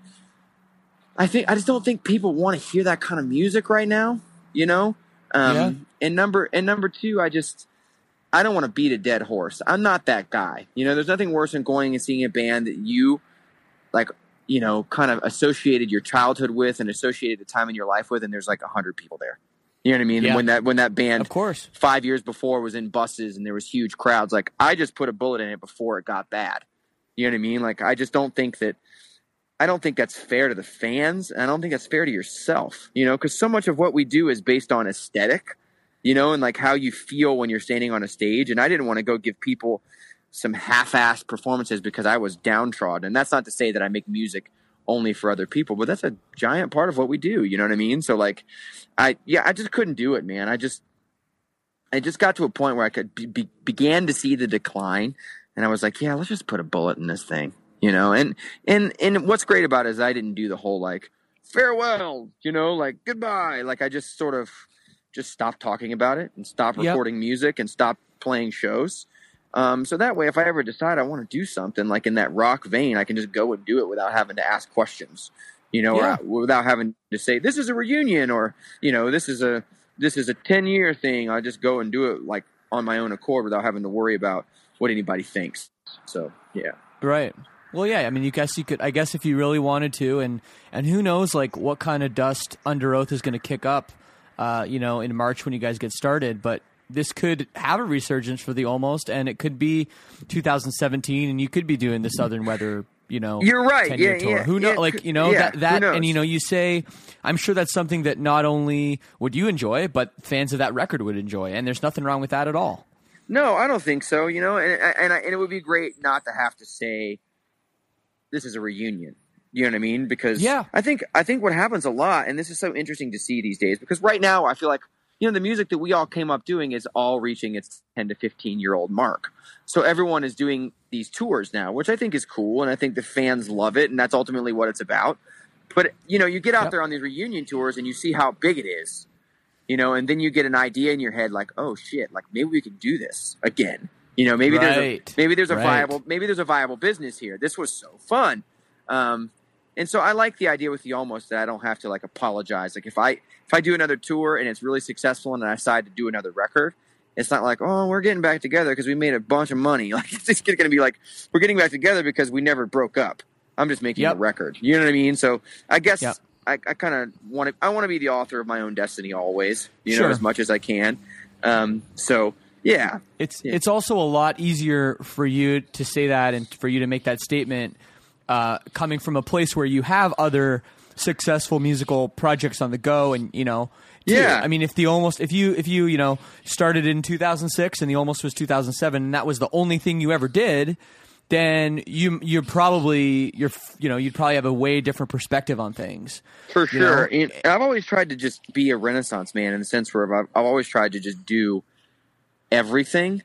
I think I just don't think people want to hear that kind of music right now. You know, um, Yeah. and number and number two, I just. I don't want to beat a dead horse. I'm not that guy. You know, there's nothing worse than going and seeing a band that you, like, you know, kind of associated your childhood with and associated the time in your life with, and there's like a hundred people there. You know what I mean? Yeah. And when that when that band, Of course. five years before was in buses and there was huge crowds, like I just put a bullet in it before it got bad. You know what I mean? Like I just don't think that. I don't think that's fair to the fans, and I don't think that's fair to yourself. You know, because so much of what we do is based on aesthetic. You know, and like how you feel when you're standing on a stage. And I didn't want to go give people some half-assed performances because I was downtrodden. And that's not to say that I make music only for other people, but that's a giant part of what we do. You know what I mean? So like, I, yeah, I just couldn't do it, man. I just, I just got to a point where I could be, be, began to see the decline. And I was like, yeah, let's just put a bullet in this thing, you know? And, and, and what's great about it is I didn't do the whole like farewell, you know, like goodbye. Like I just sort of, just stop talking about it and stop Yep. recording music and stop playing shows. Um, so that way, if I ever decide I want to do something like in that rock vein, I can just go and do it without having to ask questions, you know, Yeah. or without having to say, this is a reunion or, you know, this is a, this is a ten year thing. I just go and do it like on my own accord without having to worry about what anybody thinks. So, yeah. Right. Well, yeah. I mean, you guess you could. I guess if you really wanted to, and and who knows, like what kind of dust Under Oath is going to kick up, uh, you know, in March when you guys get started. But this could have a resurgence for the Almost, and it could be two thousand seventeen, and you could be doing the Southern Weather. You know, You're right. ten-year Yeah, tour. yeah, Who know? yeah, Like you know yeah, that who that, knows? and you know, you say, I'm sure that's something that not only would you enjoy, but fans of that record would enjoy, and there's nothing wrong with that at all. No, I don't think so. You know, and and, I, and it would be great not to have to say this is a reunion. You know what I mean? Because Yeah. I think I think what happens a lot, and this is so interesting to see these days, because right now I feel like you know, the music that we all came up doing is all reaching its ten to fifteen year old mark. So everyone is doing these tours now, which I think is cool. And I think the fans love it. And that's ultimately what it's about. But, you know, you get out Yep. there on these reunion tours and you see how big it is, you know, and then you get an idea in your head like, oh shit, like maybe we can do this again. You know, maybe there's a, Right. maybe there's a Right. viable, maybe there's a viable business here. This was so fun. Um, and so I like the idea with the Almost that I don't have to like apologize. Like if I, if I do another tour and it's really successful and I decide to do another record, it's not like, oh, we're getting back together because we made a bunch of money. Like it's just going to be like, we're getting back together because we never broke up. I'm just making Yep. a record. You know what I mean? So I guess Yep. I, I kind of want to, I want to be the author of my own destiny always, you Sure. know, as much as I can. Um, so yeah, It's Yeah. it's also a lot easier for you to say that and for you to make that statement uh, coming from a place where you have other successful musical projects on the go, and you know, too. Yeah. I mean, if the almost if you if you you know started in two thousand six and the almost was two thousand seven, and that was the only thing you ever did, then you you're probably you're you know you'd probably have a way different perspective on things. for you sure. know? And I've always tried to just be a Renaissance man in the sense where I've, I've always tried to just do everything.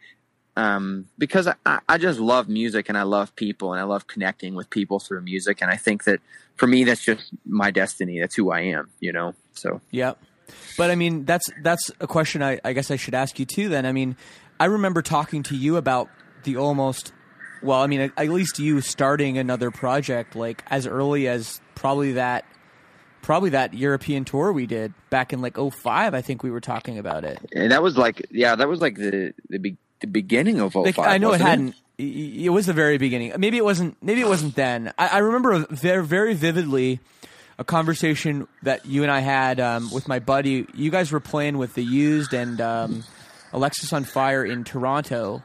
Um, because I, I just love music and I love people and I love connecting with people through music. And I think that for me, that's just my destiny. That's who I am, you know? So Yep. But I mean, that's that's a question I, I guess I should ask you too then. I mean, I remember talking to you about the Almost, well, I mean, at, at least you starting another project like as early as probably that probably that European tour we did back in like oh five, I think we were talking about it. and that was like, yeah, that was like the, the, be, the beginning of oh five. Like, I know it wasn't hadn't. It? it was the very beginning. Maybe it wasn't. Maybe it wasn't then. I, I remember very, very vividly a conversation that you and I had um, with my buddy. You guys were playing with The Used and um, Alexis on Fire in Toronto.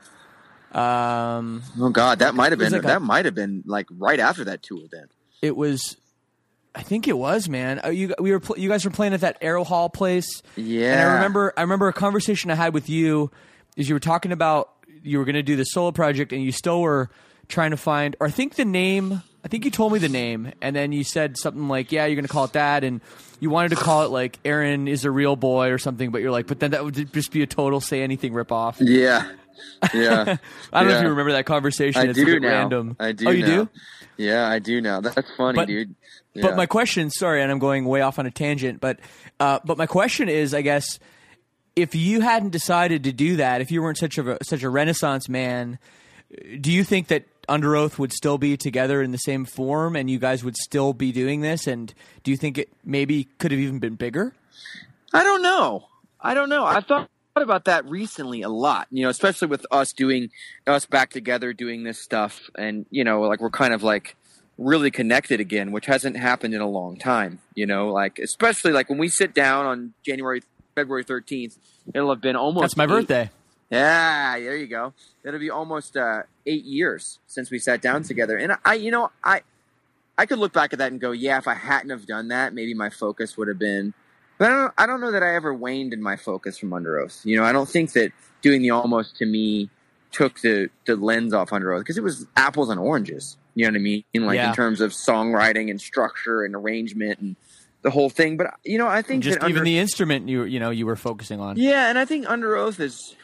Um, Oh God, that might have was been, like a- that might have been like right after that tour then. it was. I think it was, man. Uh, You we were pl- you guys were playing at that Arrow Hall place. Yeah. And I remember I remember a conversation I had with you is you were talking about you were going to do the solo project and you still were trying to find, or I think the name, I think you told me the name, and then you said something like, yeah, you're going to call it that, and you wanted to call it like Aaron is a Real Boy or something, but you're like, but then that would just be a total Say Anything ripoff. Yeah. Yeah. I don't know if Yeah. you remember that conversation. I It's a do bit now. random. I do Oh, you now. do? Yeah, I do now. That's funny, But- dude. Yeah. But my question, sorry, and I'm going way off on a tangent, but uh, but my question is, I guess, if you hadn't decided to do that, if you weren't such a such a Renaissance man, do you think that Under Oath would still be together in the same form, and you guys would still be doing this? And do you think it maybe could have even been bigger? I don't know. I don't know. I thought about that recently a lot, you know, especially with us doing us back together doing this stuff, and you know, like we're kind of like really connected again, which hasn't happened in a long time, you know, like especially like when we sit down on January February thirteenth, it'll have been almost That's my eight- birthday. Yeah, there you go. It'll be almost uh, eight years since we sat down together, and I, you know, I, I could look back at that and go, yeah, if I hadn't have done that, maybe my focus would have been. But I don't, I don't know that I ever waned in my focus from Under Oath. You know, I don't think that doing the Almost to me took the, the lens off Under Oath because it was apples and oranges. You know what I mean? Like Yeah. in terms of songwriting and structure and arrangement and the whole thing. But you know, I think Just that even Under- the instrument you you know you were focusing on. yeah, and I think Under Oath is.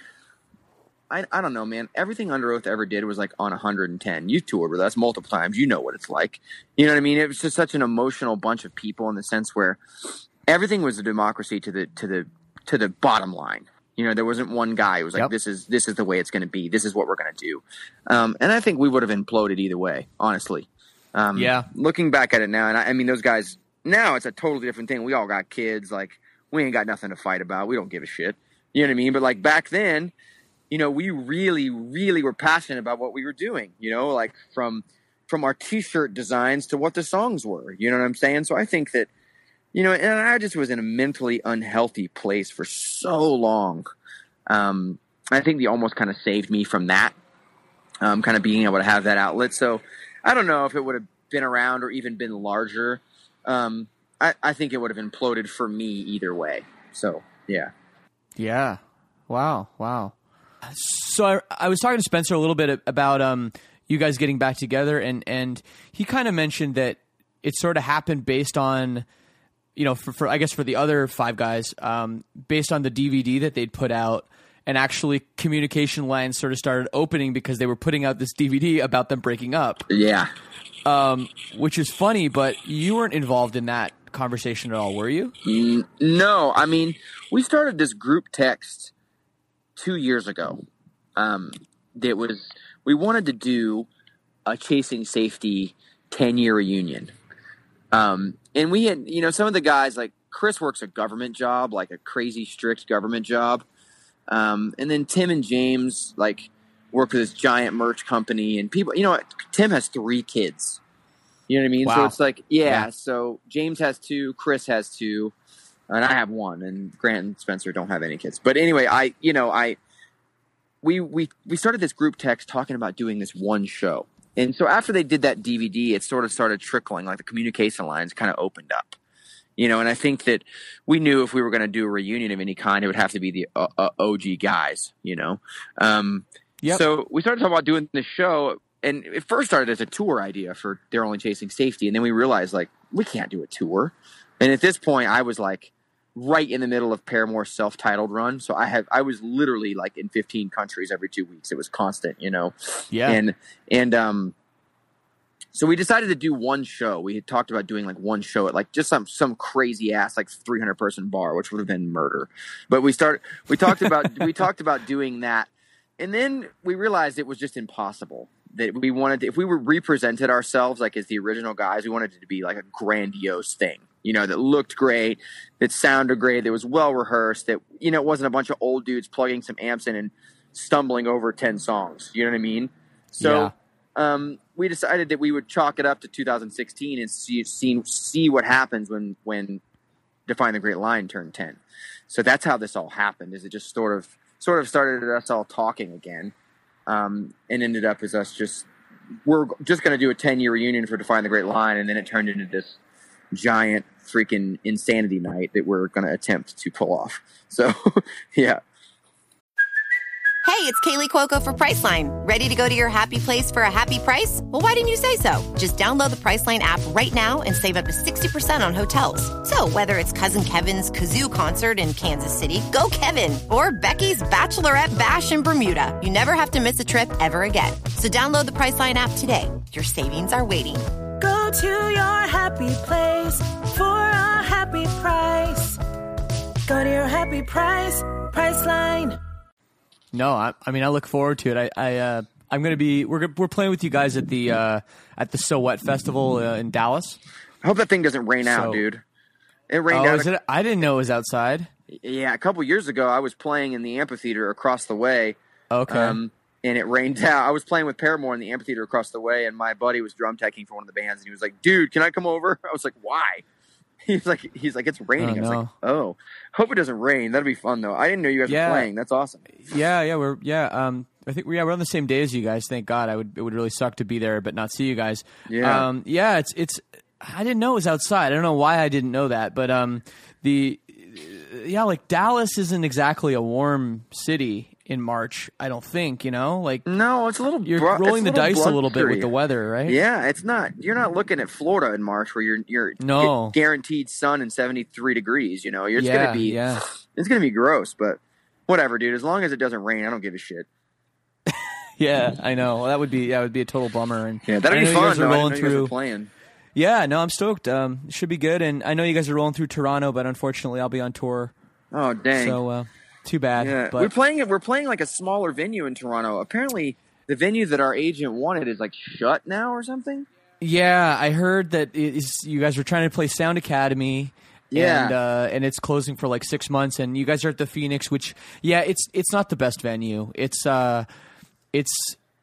I, I don't know, man. Everything Under Oath ever did was like on one hundred ten. You toured with us multiple times. You know what it's like. You know what I mean? It was just such an emotional bunch of people in the sense where everything was a democracy to the to the to the bottom line. You know, there wasn't one guy who was like, Yep. "This is this is the way it's going to be. This is what we're going to do." Um, and I think we would have imploded either way, honestly. Um, Yeah. Looking back at it now, and I, I mean, those guys now it's a totally different thing. We all got kids. Like we ain't got nothing to fight about. We don't give a shit. You know what I mean? But like back then, you know, we really, really were passionate about what we were doing, you know, like from, from our t-shirt designs to what the songs were, you know what I'm saying? So I think that, you know, and I just was in a mentally unhealthy place for so long. Um, I think they almost kind of saved me from that, um, kind of being able to have that outlet. So I don't know if it would have been around or even been larger. Um, I, I think it would have imploded for me either way. So, yeah. Yeah. Wow. Wow. So I, I was talking to Spencer a little bit about um, you guys getting back together, and, and he kind of mentioned that it sort of happened based on you know, for, for I guess for the other five guys, um, based on the D V D that they'd put out, and actually communication lines sort of started opening because they were putting out this D V D about them breaking up. Yeah. Um, which is funny, but you weren't involved in that conversation at all, were you? Mm, no, I mean, we started this group text two years ago. Um, that was we wanted to do a Chasing Safety ten-year reunion. Um, and we had, you know, some of the guys, like Chris works a government job, like a crazy strict government job. Um, and then Tim and James, like, work with this giant merch company, and people, you know what? Tim has three kids. You know what I mean? Wow. So it's like, yeah, Yeah. So James has two, Chris has two, and I have one, and Grant and Spencer don't have any kids. But anyway, I, you know, I, we, we, we started this group text talking about doing this one show. And so after they did that D V D, it sort of started trickling, like the communication lines kind of opened up. You know, and I think that we knew if we were going to do a reunion of any kind, it would have to be the uh, uh, O G guys, you know. Um, Yep. So we started talking about doing this show, and it first started as a tour idea for They're Only Chasing Safety, and then we realized, like, we can't do a tour. And at this point, I was, like, right in the middle of Paramore's self-titled run, so I had I was literally, like, in fifteen countries every two weeks. It was constant, you know. Yeah. And, and um, so we decided to do one show. We had talked about doing, like, one show at, like, just some some crazy-ass, like, three hundred person bar, which would have been murder. But we start we talked about we talked about doing that. And then we realized it was just impossible. That we wanted to, if we were represented ourselves like as the original guys, we wanted it to be like a grandiose thing, you know, that looked great, that sounded great, that was well rehearsed, that, you know, it wasn't a bunch of old dudes plugging some amps in and stumbling over ten songs. You know what I mean? So Yeah. um, we decided that we would chalk it up to two thousand sixteen and see see, see what happens when when Define the Great Line turned ten. So that's how this all happened. Is it just sort of sort of started us all talking again, um, and ended up as us just, we're just going to do a ten-year reunion for Define the Great Line, and then it turned into this giant freaking insanity night that we're going to attempt to pull off. So, yeah. Hey, it's Kaylee Cuoco for Priceline. Ready to go to your happy place for a happy price? Well, why didn't you say so? Just download the Priceline app right now and save up to sixty percent on hotels. So whether it's Cousin Kevin's Kazoo Concert in Kansas City, go Kevin, or Becky's Bachelorette Bash in Bermuda, you never have to miss a trip ever again. So download the Priceline app today. Your savings are waiting. Go to your happy place for a happy price. Go to your happy price, Priceline. No, I, I mean, I look forward to it. I, I uh, I'm going to be, we're we're playing with you guys at the uh, at the So What Festival uh, in Dallas. I hope that thing doesn't rain So- out, dude. It rained Oh, out. is a- it? I didn't know it was outside. Yeah, a couple years ago, I was playing in the amphitheater across the way. Okay. Um, and it rained out. I was playing with Paramore in the amphitheater across the way, and my buddy was drum teching for one of the bands, and he was like, "Dude, can I come over?" I was like, "Why?" He's like, "He's like, it's raining." Oh, I was no. like, "Oh, hope it doesn't rain. That'd be fun, though." I didn't know you guys Yeah. were playing. That's awesome. Yeah, yeah, we're yeah. Um, I think we yeah we're on the same day as you guys. Thank God. I would it would really suck to be there but not see you guys. Yeah. Um, yeah. It's it's. I didn't know it was outside. I don't know why I didn't know that, but um, the yeah, like Dallas isn't exactly a warm city in March. I don't think you know like No, it's a little. you're bru- rolling the it's a dice a little bit blustery. with the weather, right? Yeah, it's not. You're not looking at Florida in March where you're you're No. gu- guaranteed sun and seventy-three degrees. You know, it's Yeah, gonna be yeah. it's gonna be gross, but whatever, dude. As long as it doesn't rain, I don't give a shit. Yeah, I know. Well, that would be that would be a total bummer. And Yeah, that'd I be know you fun. guys are though. I didn't rolling know you guys were through. playing. Yeah, no, I'm stoked. Um, it should be good. And I know you guys are rolling through Toronto, but unfortunately, I'll be on tour. Oh dang. So uh, too bad. Yeah, but we're playing it. We're playing like a smaller venue in Toronto. Apparently, the venue that our agent wanted is like shut now or something. yeah, I heard that it is, you guys were trying to play Sound Academy. Yeah. and uh, and it's closing for like six months. And you guys are at the Phoenix, which yeah, it's it's not the best venue. It's uh, it's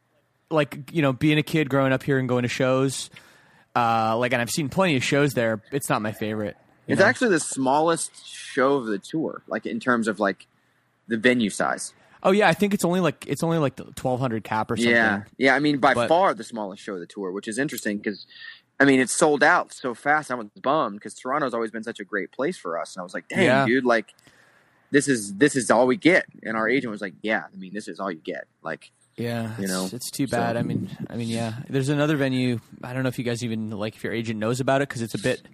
like you know being a kid growing up here and going to shows. Uh, like, and I've seen plenty of shows there. It's not my favorite. you It's know? actually the smallest show of the tour, like in terms of like the venue size. Oh yeah, I think it's only like it's only like the twelve hundred cap or something. Yeah, yeah. I mean, by But- far the smallest show of the tour, which is interesting because, I mean, it's sold out so fast. I was bummed because Toronto's always been such a great place for us, and I was like, "Dang, Yeah. dude! Like, this is this is all we get." And our agent was like, "Yeah, I mean, this is all you get." Like, Yeah, You it's, know, it's too so- bad. I mean, I mean, yeah. There's another venue. I don't know if you guys even like if your agent knows about it because it's a bit,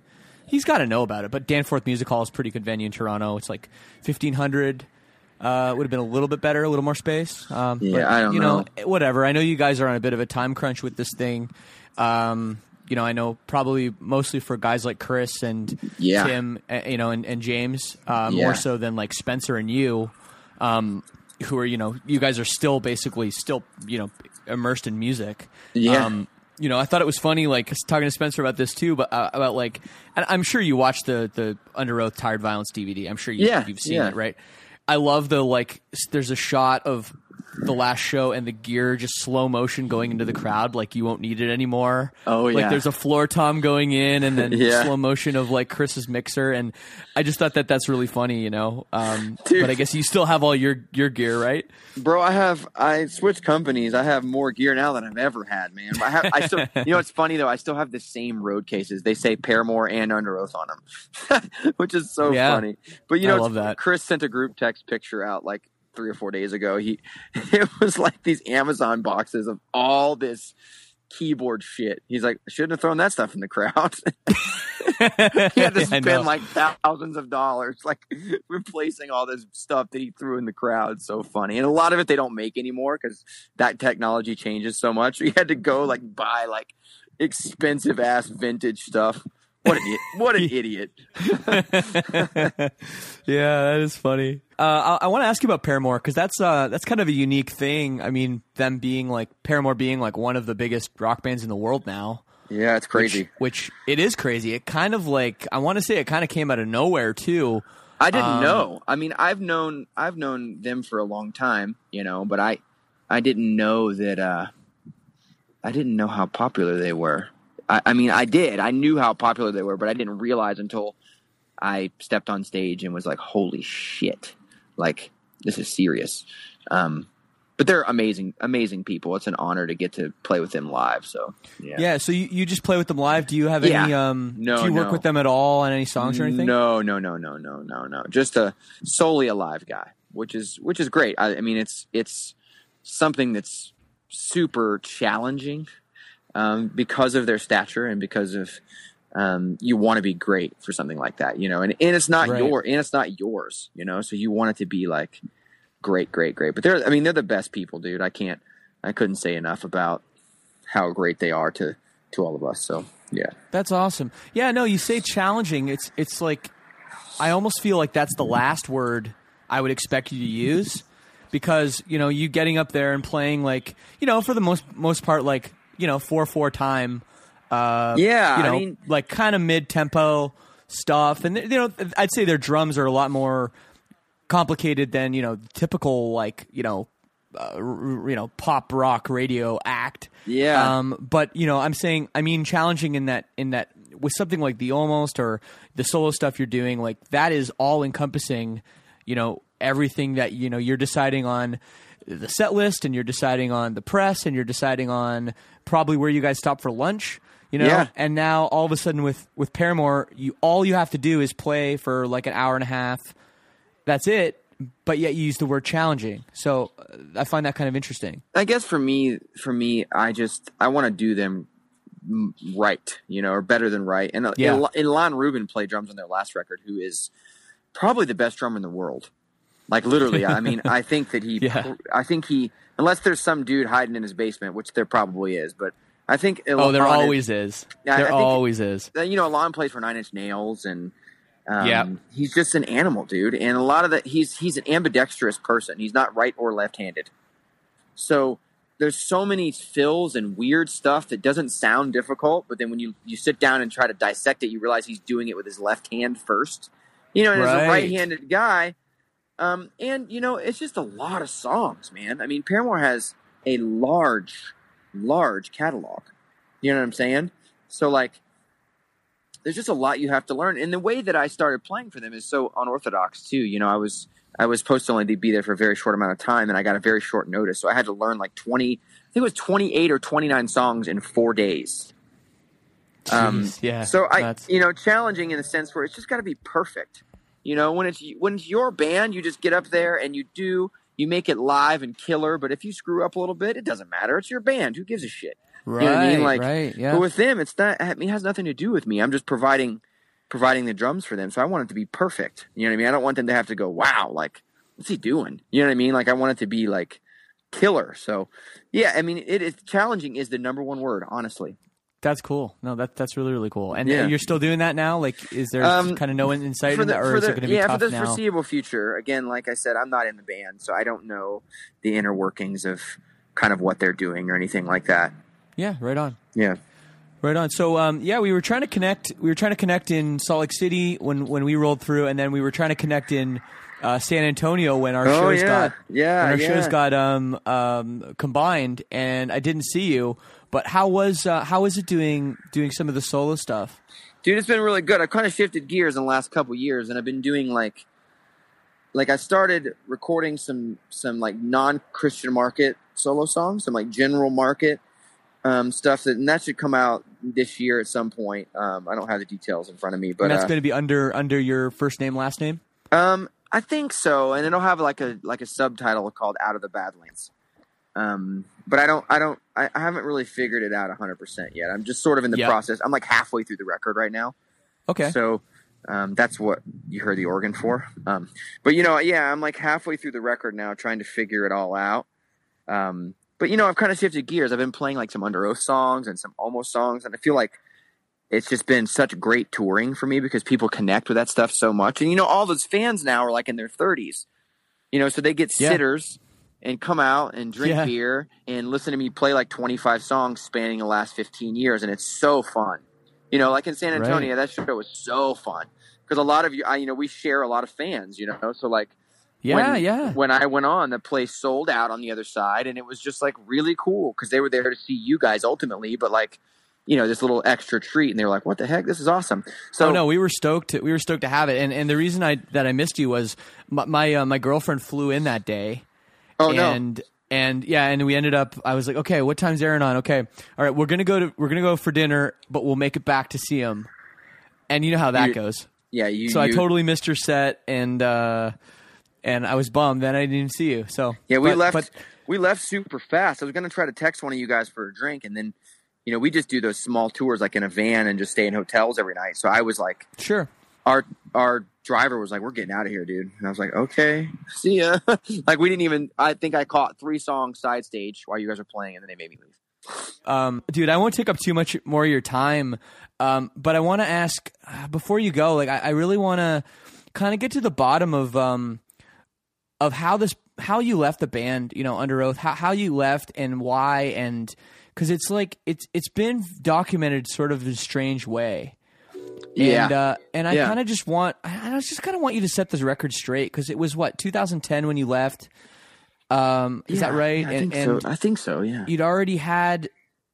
he's got to know about it. But Danforth Music Hall is a pretty good venue in Toronto. It's like fifteen hundred. Uh, would have been a little bit better, a little more space. Um, Yeah, but, I don't you know. know. Whatever. I know you guys are on a bit of a time crunch with this thing. Um, you know, I know probably mostly for guys like Chris and Yeah. Tim, uh, you know, and, and James, uh, Yeah. more so than like Spencer and you, um, who are, you know, you guys are still basically still, you know, immersed in music. Yeah. Um, you know, I thought it was funny, like talking to Spencer about this too, but uh, about like, and I'm sure you watched the the Under Oath Tired Violence D V D. I'm sure you, Yeah, you've seen yeah. it, right? I love the like. s- There's a shot of the last show and the gear just slow motion going into the crowd, like you won't need it anymore. Oh, Like yeah. there's a floor tom going in, and then Yeah. slow motion of like Chris's mixer, and I just thought that that's really funny, you know. Um, Dude. but I guess you still have all your your gear, right? Bro, I have I switched companies. I have more gear now than I've ever had, man. I have I still you know what's funny though, I still have the same road cases. They say Paramore and Under Oath on them. Which is so Yeah. funny. But you I know love it's- that. Chris sent a group text picture out like three or four days ago. He it was like these Amazon boxes of all this keyboard shit. He's like, I shouldn't have thrown that stuff in the crowd. He had to I spend know. like thousands of dollars like replacing all this stuff that he threw in the crowd. So funny. And a lot of it they don't make anymore because that technology changes so much. We had to go like buy like expensive ass vintage stuff. What an idiot. What an idiot. Yeah, that is funny. Uh, I, I want to ask you about Paramore because that's uh, that's kind of a unique thing. I mean, them being like Paramore being like one of the biggest rock bands in the world now. Yeah, it's crazy. Which, which it is crazy. It kind of like I want to say it kind of came out of nowhere too. I didn't Um, know. I mean, I've known I've known them for a long time, you know, but I I didn't know that uh I didn't know how popular they were. I, I mean, I did. I knew how popular they were, but I didn't realize until I stepped on stage and was like, "Holy shit. Like this is serious." Um but they're amazing amazing people. It's an honor to get to play with them live, so yeah. Yeah. So you, you just play with them live. Do you have any? Yeah. Um, No, do you work no. with them at all on any songs or anything? No, no, no, no, no, no, no. Just a solely a live guy, which is which is great. I, I mean, it's it's something that's super challenging um, because of their stature and because of um, you want to be great for something like that, you know. And and it's not Right. your and it's not yours, you know. So you want it to be like great, great, great. But they're I mean they're the best people, dude. I can't I couldn't say enough about how great they are to to all of us. So yeah. That's awesome. Yeah, no, you say challenging. It's it's like I almost feel like that's the last word I would expect you to use because, you know, you getting up there and playing like, you know, for the most most part like, you know, four four time uh Yeah, you know, I mean- like kind of mid-tempo stuff and you know, I'd say their drums are a lot more complicated than, you know, typical like, you know, uh, r- you know, pop rock radio act. Yeah. Um, but you know, I'm saying, I mean, challenging in that, in that, with something like the Almost or the solo stuff you're doing, like that is all encompassing. You know, everything that you know you're deciding on the set list, and you're deciding on the press, and you're deciding on probably where you guys stop for lunch. You know, Yeah. and now all of a sudden with with Paramore, you all you have to do is play for like an hour and a half. That's it. But yet you use the word challenging. So uh, I find that kind of interesting. I guess for me, for me, I just I want to do them m- right, you know, or better than right. And, Yeah. and, and Lon Rubin played drums on their last record, who is probably the best drummer in the world. Like literally, I mean, I think that he, Yeah. I think he, unless there's some dude hiding in his basement, which there probably is, but I think Oh, there Lon always is. Yeah, I there think- always is. you know, Lon plays for Nine Inch Nails, and um, Yep. he's just an animal, dude. And a lot of that, he's he's an ambidextrous person. He's not right or left-handed. So there's so many fills and weird stuff that doesn't sound difficult, but then when you, you sit down and try to dissect it, you realize he's doing it with his left hand first. You know, and as Right. a right-handed guy, um, and you know, it's just a lot of songs, man. I mean, Paramore has a large, large catalog. You know what I'm saying? So like, there's just a lot you have to learn. And the way that I started playing for them is so unorthodox too. You know, I was I was supposed to only be there for a very short amount of time, and I got a very short notice. So I had to learn like twenty, I think it was twenty-eight or twenty-nine songs in four days. Um, Jeez, yeah. So I, that's- you know, challenging in the sense where it's just got to be perfect. You know, when it's when it's your band, you just get up there and you do you make it live and killer. But if you screw up a little bit, it doesn't matter. It's your band. Who gives a shit? Right, You know what I mean? Like, right, yeah. But with them, it's not. I mean, it has nothing to do with me. I'm just providing providing the drums for them. So I want it to be perfect. You know what I mean? I don't want them to have to go, wow, like, what's he doing? You know what I mean? Like, I want it to be like killer. So yeah, I mean, it is challenging is the number one word, honestly. That's cool. No, that that's really, really cool. And Yeah. you're still doing that now? Like, is there Um, kind of no insight for in the, that, or for is the, it going to be yeah, tough for the now? foreseeable future, again, like I said, I'm not in the band, so I don't know the inner workings of kind of what they're doing or anything like that. Yeah, right on. Yeah. Right on. So, um, yeah, we were trying to connect. We were trying to connect in Salt Lake City when, when we rolled through, and then we were trying to connect in uh, San Antonio when our Oh, shows yeah. got Yeah, when our yeah. shows got um, um, combined, and I didn't see you. But how was uh, how was it doing doing some of the solo stuff? Dude, it's been really good. I've kind of shifted gears in the last couple years, and I've been doing like, like I started recording some some like non-Christian market solo songs, some like general market um, stuff that, and that should come out this year at some point. Um, I don't have the details in front of me, but And that's uh, going to be under under your first name, last name. um, I think so, and it'll have like a like a subtitle called "Out of the Badlands." Um, but I don't, I don't, I, I haven't really figured it out a hundred percent yet. I'm just sort of in the Yep. process. I'm like halfway through the record right now. Okay. So, um, that's what you heard the organ for. Um, but you know, yeah, I'm like halfway through the record now, trying to figure it all out. Um, but you know, I've kind of shifted gears. I've been playing like some Under Oath songs and some Almost songs, and I feel like it's just been such great touring for me because people connect with that stuff so much. And you know, all those fans now are like in their thirties, you know, so they get Yeah. sitters and come out and drink Yeah. beer and listen to me play like twenty-five songs spanning the last fifteen years. And it's so fun. You know, like in San Antonio, Right. that show was so fun because a lot of you, I, you know, we share a lot of fans, you know, so like, Yeah, when, yeah. when I went on, the place sold out on the other side, and it was just like really cool because they were there to see you guys ultimately, but like, you know, this little extra treat, and they were like, "What the heck? This is awesome!" So oh no, we were stoked. To, we were stoked to have it, and and the reason I that I missed you was my my, uh, my girlfriend flew in that day. oh no, and and yeah, and we ended up. I was like, okay, what time's Aaron on? Okay, all right, we're gonna go to we're gonna go for dinner, but we'll make it back to see him. And you know how that You- goes. yeah, you. So I you- totally missed your set, and uh, and I was bummed that I didn't even see you. So Yeah, we but- left. but we left super fast. I was going to try to text one of you guys for a drink, and then, you know, we just do those small tours like in a van and just stay in hotels every night. So I was like, sure. our our driver was like, "We're getting out of here, dude." And I was like, "Okay, see ya." Like we didn't even. I think I caught three songs side stage while you guys were playing, and then they made me leave. Um, dude, I won't take up too much more of your time, um, but I want to ask uh, before you go. Like, I, I really want to kind of get to the bottom of um, of how this, how you left the band. You know, Under Oath, how how you left and why, and because it's like it's it's been documented sort of in a strange way. Yeah. And uh, and I Yeah. kind of just want, I I just kind of want you to set this record straight because it was what two thousand ten when you left. Um, is that Yeah, right? yeah, I and, think and so. I think so. Yeah. you'd already had,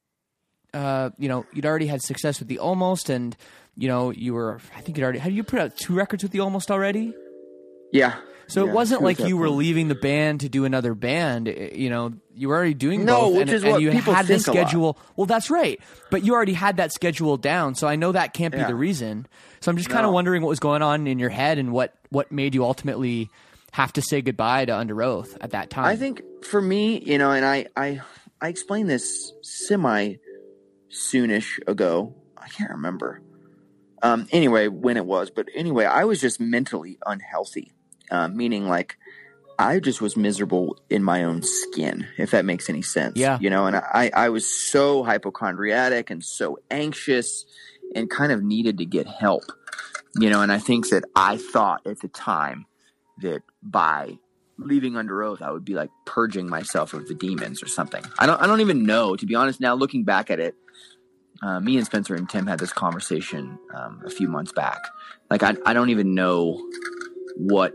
uh, you know, you'd already had success with the Almost, and you know, you were. I think you'd already had you put out two records with the Almost already. Yeah. So Yeah, it wasn't two like at that you were point. leaving the band to do another band. I- You know, you were already doing No, both, which and, is and what you people had the think a lot. schedule. Well, that's right, but you already had that schedule down. So I know that can't be Yeah. the reason. So I'm just kind of No. wondering what was going on in your head and what what made you ultimately have to say goodbye to Under Oath at that time. I think for me, you know, and I, I, I explained this semi soonish ago. I can't remember. Um, anyway, when it was, but anyway, I was just mentally unhealthy, uh, meaning like I just was miserable in my own skin, if that makes any sense. Yeah. You know, and I, I was so hypochondriac and so anxious and kind of needed to get help, you know, and I think that I thought at the time that by leaving Under Oath, I would be like purging myself of the demons or something. I don't, I don't even know, to be honest. Now looking back at it, uh, me and Spencer and Tim had this conversation um, a few months back. Like, I, I don't even know what,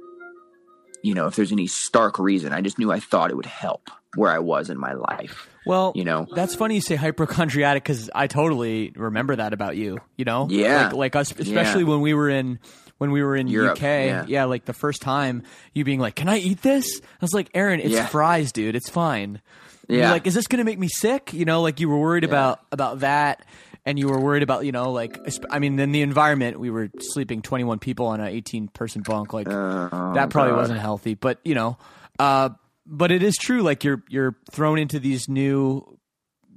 you know, if there's any stark reason. I just knew I thought it would help where I was in my life. Well, You know? that's funny you say hypochondriac because I totally remember that about you. You know, Yeah. like, like us, especially Yeah. when we were in when we were in Europe, U K. yeah. like the first time, you being like, "Can I eat this?" I was like, "Aaron, it's Yeah. fries, dude. It's fine." And You're Yeah. like, "Is this gonna make me sick?" You know, like you were worried about about that, and you were worried about you know, like esp- I mean, then the environment. We were sleeping twenty-one people on an eighteen person bunk. Like that probably God. wasn't healthy, but you know. Uh, but it is true. Like you're you're thrown into these new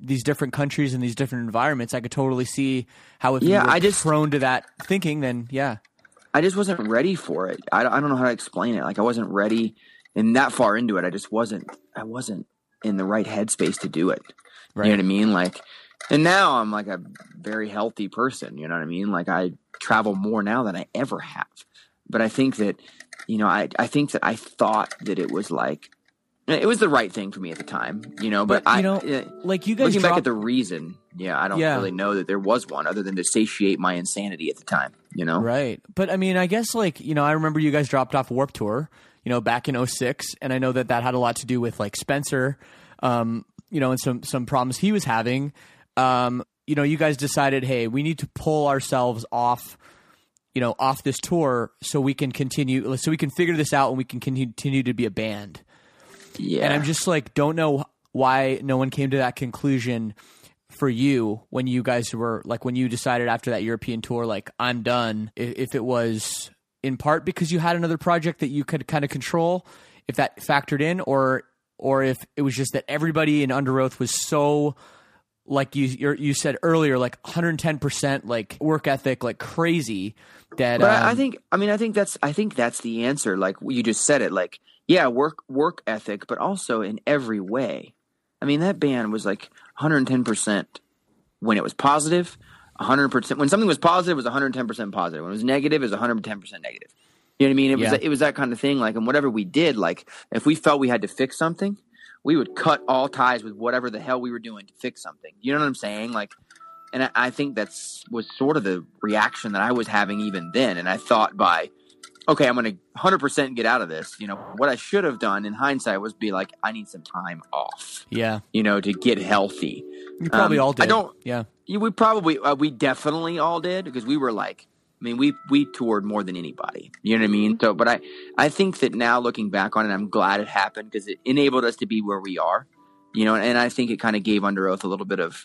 these different countries and these different environments, I could totally see how if Yeah, you were I just- prone to that thinking, then yeah. I just wasn't ready for it. I, I don't know how to explain it. Like I wasn't ready and that far into it. I just wasn't, I wasn't in the right headspace to do it. Right. You know what I mean? Like, and now I'm like a very healthy person. You know what I mean? Like I travel more now than I ever have. But I think that, you know, I, I think that I thought that it was like, it was the right thing for me at the time, you know, but, But, I, you know, uh, like you guys looking back dropped- at the reason, yeah, I don't Yeah. really know that there was one other than to satiate my insanity at the time, you know? Right. But I mean, I guess like, you know, I remember you guys dropped off Warped Tour, you know, back in oh six. And I know that that had a lot to do with like Spencer, um, you know, and some, some problems he was having. Um, you know, you guys decided, hey, we need to pull ourselves off, you know, off this tour so we can continue, so we can figure this out and we can continue to be a band. Yeah. And I'm just like, don't know why no one came to that conclusion for you when you guys were like, when you decided after that European tour, like I'm done. If, if it was in part because you had another project that you could kind of control, if that factored in, or, or if it was just that everybody in Under Oath was so, like you you're, you said earlier, like one hundred ten percent like work ethic, like crazy that, But um, I think, I mean, I think that's, I think that's the answer. Like you just said it, like, yeah, work, work ethic, but also in every way. I mean, that band was like one hundred ten percent when it was positive, one hundred percent when something was positive, it was one hundred ten percent positive. When it was negative, it was one hundred ten percent negative. You know what I mean? It was, Yeah. it was that kind of thing. Like, and whatever we did, like if we felt we had to fix something, we would cut all ties with whatever the hell we were doing to fix something. You know what I'm saying? Like, and I, I think that's was sort of the reaction that I was having even then. And I thought by, okay, I'm going to one hundred percent get out of this. You know, what I should have done in hindsight was be like, I need some time off, yeah, you know, to get healthy. you probably Um, all did. I don't, yeah. you- we probably, uh, we definitely all did because we were like, I mean, we, we toured more than anybody, you know what I mean? So, but I, I think that now looking back on it, I'm glad it happened because it enabled us to be where we are, you know, and I think it kind of gave Under Oath a little bit of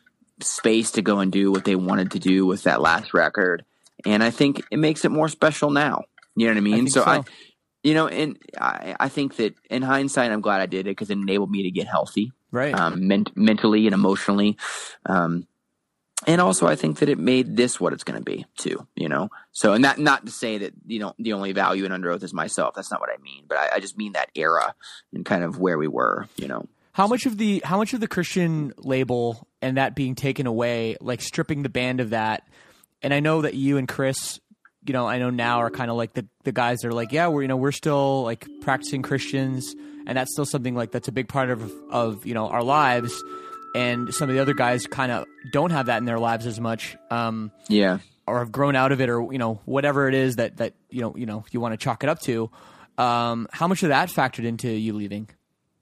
space to go and do what they wanted to do with that last record. And I think it makes it more special now. You know what I mean? think so, so. I, you know, and I, I think that in hindsight, I'm glad I did it because it enabled me to get healthy, Right. um, men- mentally and emotionally. Um, and also I think that it made this what it's going to be too, you know? So, and that, not to say that, you know, the only value in Under Oath is myself. That's not what I mean, but I, I just mean that era and kind of where we were, you know? How much of the how much of the Christian label and that being taken away, like stripping the band of that? And I know that you and Chris, you know, I know now are kind of like the, the guys that are like, yeah, we're, you know, we're still like practicing Christians, and that's still something like that's a big part of, of, you know, our lives. And some of the other guys kind of don't have that in their lives as much, um, Yeah. or have grown out of it, or, you know, whatever it is that, that, you know, you know, you want to chalk it up to. Um, how much of that factored into you leaving?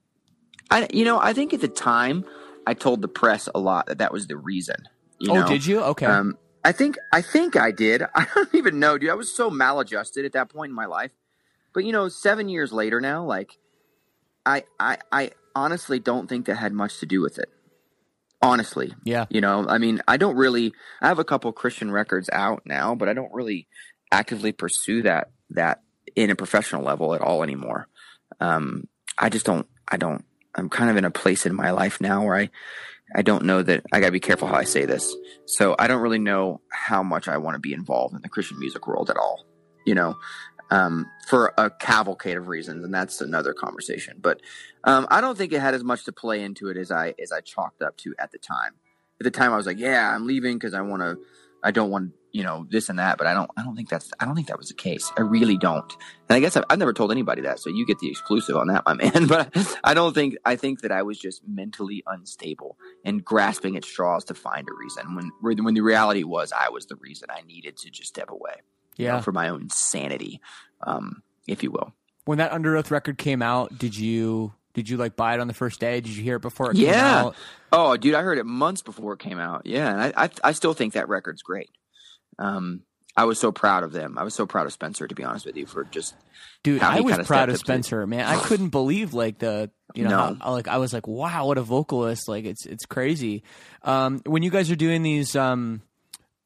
I, you know, I think at the time I told the press a lot that that was the reason. You Oh, know? did you? Okay. Um, I think I think I did. I don't even know, dude. I was so maladjusted at that point in my life. But you know, seven years later now, like, I I I honestly don't think that had much to do with it. Honestly, Yeah. You know, I mean, I don't really. I have a couple Christian records out now, but I don't really actively pursue that that in a professional level at all anymore. Um, I just don't. I don't. I'm kind of in a place in my life now where I. I don't know that I gotta be careful how I say this. So I don't really know how much I want to be involved in the Christian music world at all, you know, um, for a cavalcade of reasons. And that's another conversation, but, um, I don't think it had as much to play into it as I, as I chalked up to at the time. At the time I was like, yeah, I'm leaving cause I want to, I don't want, you know, this and that, but I don't, I don't think that's, I don't think that was the case. I really don't. And I guess I've, I've never told anybody that. So you get the exclusive on that, my man. But I don't think, I think that I was just mentally unstable and grasping at straws to find a reason when, when the reality was I was the reason. I needed to just step away, you Yeah. know, for my own sanity, um, if you will. When that Under Oath record came out, did you did you like buy it on the first day? Did you hear it before it came Yeah. out? Oh, dude, I heard it months before it came out. Yeah. And I, I, I still think that record's great. Um, I was so proud of them. I was so proud of Spencer, to be honest with you, for just Dude, how I he was kinda proud stepped of up to- Spencer, man. I couldn't believe like the you know No. how, like I was like, wow, what a vocalist! Like it's it's crazy. Um, when you guys are doing these um,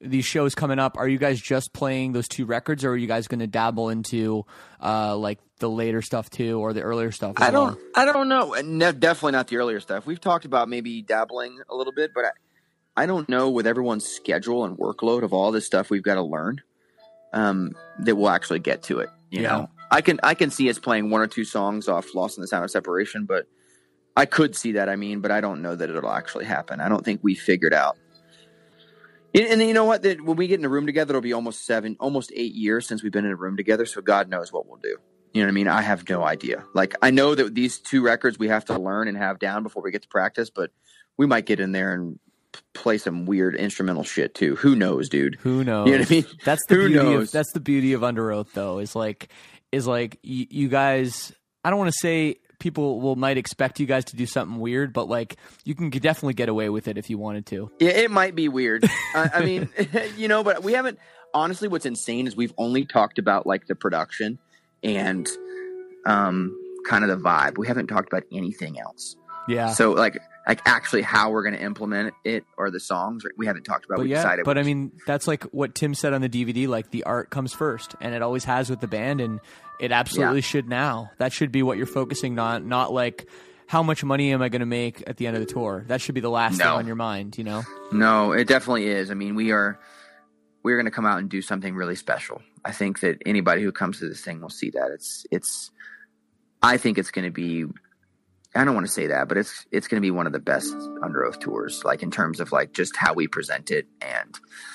these shows coming up, are you guys just playing those two records, or are you guys going to dabble into uh, like the later stuff too, or the earlier stuff as I don't, well? I don't know. Ne- definitely not the earlier stuff. We've talked about maybe dabbling a little bit, but I, I don't know with everyone's schedule and workload of all this stuff we've got to learn um, that we'll actually get to it. You Yeah. know, I can, I can see us playing one or two songs off Lost in the Sound of Separation, but I could see that. I mean, but I don't know that it'll actually happen. I don't think we figured out. And, and you know what? That when we get in a room together, it'll be almost seven, almost eight years since we've been in a room together. So God knows what we'll do. You know what I mean? I have no idea. Like, I know that these two records we have to learn and have down before we get to practice, but we might get in there and p- play some weird instrumental shit too. Who knows, dude? Who knows? You know what I mean? That's the Who beauty knows? of that's the beauty of Under Oath, though. Is like is like y- you guys. I don't want to say people will might expect you guys to do something weird, but like you can definitely get away with it if you wanted to. Yeah, it might be weird. I, I mean, you know, but we haven't. Honestly, what's insane is we've only talked about like the production and um, kind of the vibe. We haven't talked about anything else. Yeah. So like, like actually how we're going to implement it or the songs, we haven't talked about. But we yeah, decided. but we I mean, that's like what Tim said on the D V D. Like the art comes first, and it always has with the band, and it absolutely Yeah. should now. That should be what you're focusing on, not like how much money am I going to make at the end of the tour. That should be the last No. thing on your mind, you know? No, it definitely is. I mean, we are we're going to come out and do something really special. I think that anybody who comes to this thing will see that. It's it's. I think it's going to be. I don't want to say that, but it's it's going to be one of the best Under Oath tours, like in terms of like just how we present it, and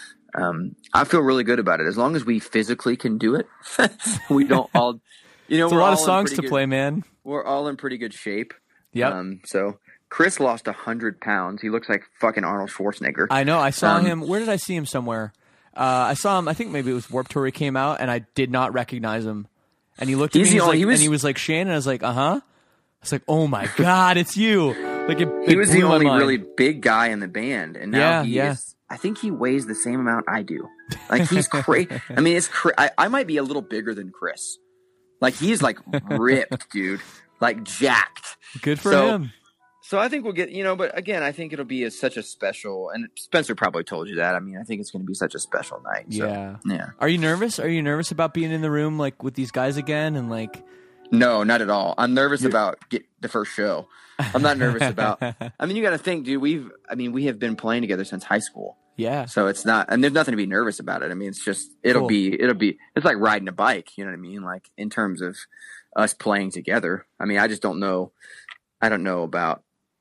um, I feel really good about it. As long as we physically can do it, we don't all, you know, It's a we're lot of all in songs to pretty good- play, man. We're all in pretty good shape. Yep. Um, so Chris lost a hundred pounds. He looks like fucking Arnold Schwarzenegger. I know. I saw Um, him. Where did I see him somewhere? Uh, I saw him. I think maybe it was Warped Tour. He came out, and I did not recognize him. And he looked at He's me, the and, only- he he was, was- and he was like, Shane, and I was like, uh huh. I was like, oh my god, it's you! Like it, He it was the blew my only mind. really big guy in the band, and now Yeah, he yeah. is. I think he weighs the same amount I do. Like he's crazy. I mean, it's cra- I, I might be a little bigger than Chris. Like he's like ripped, dude. Like jacked. Good for So- him. So I think we'll get, you know, but again, I think it'll be a, such a special, and Spencer probably told you that. I mean, I think it's going to be such a special night. So, Yeah. Yeah. Are you nervous? Are you nervous about being in the room like with these guys again? And like, No, not at all. I'm nervous about get the first show. I'm not nervous about, I mean, you got to think, dude, we've, I mean, we have been playing together since high school. yeah, So it's not, and there's nothing to be nervous about it. I mean, it's just, it'll Cool. be, it'll be, it's like riding a bike. You know what I mean? Like in terms of us playing together. I mean, I just don't know. I don't know about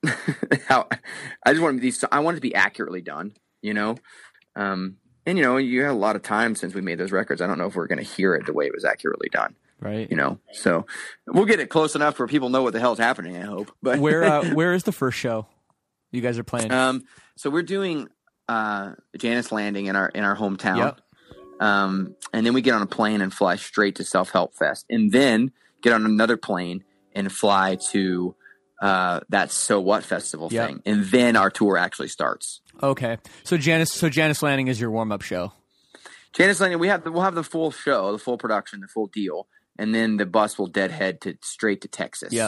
how, I just want these, I want it to be accurately done, you know? Um, and you know, you had a lot of time since we made those records. I don't know if we're going to hear it the way it was accurately done, right. you know? So we'll get it close enough where people know what the hell's happening, I hope. But Where uh, where is the first show you guys are playing? Um, so we're doing uh, Janice Landing in our in our hometown, Yep. um, and then we get on a plane and fly straight to Self Help Fest, and then get on another plane and fly to uh, that So What festival Yep. thing, and then our tour actually starts. Okay, so Janice, so Janice Landing is your warm up show. Janice Landing, we have the, we'll have the full show, the full production, the full deal, and then the bus will deadhead to straight to Texas. Yep.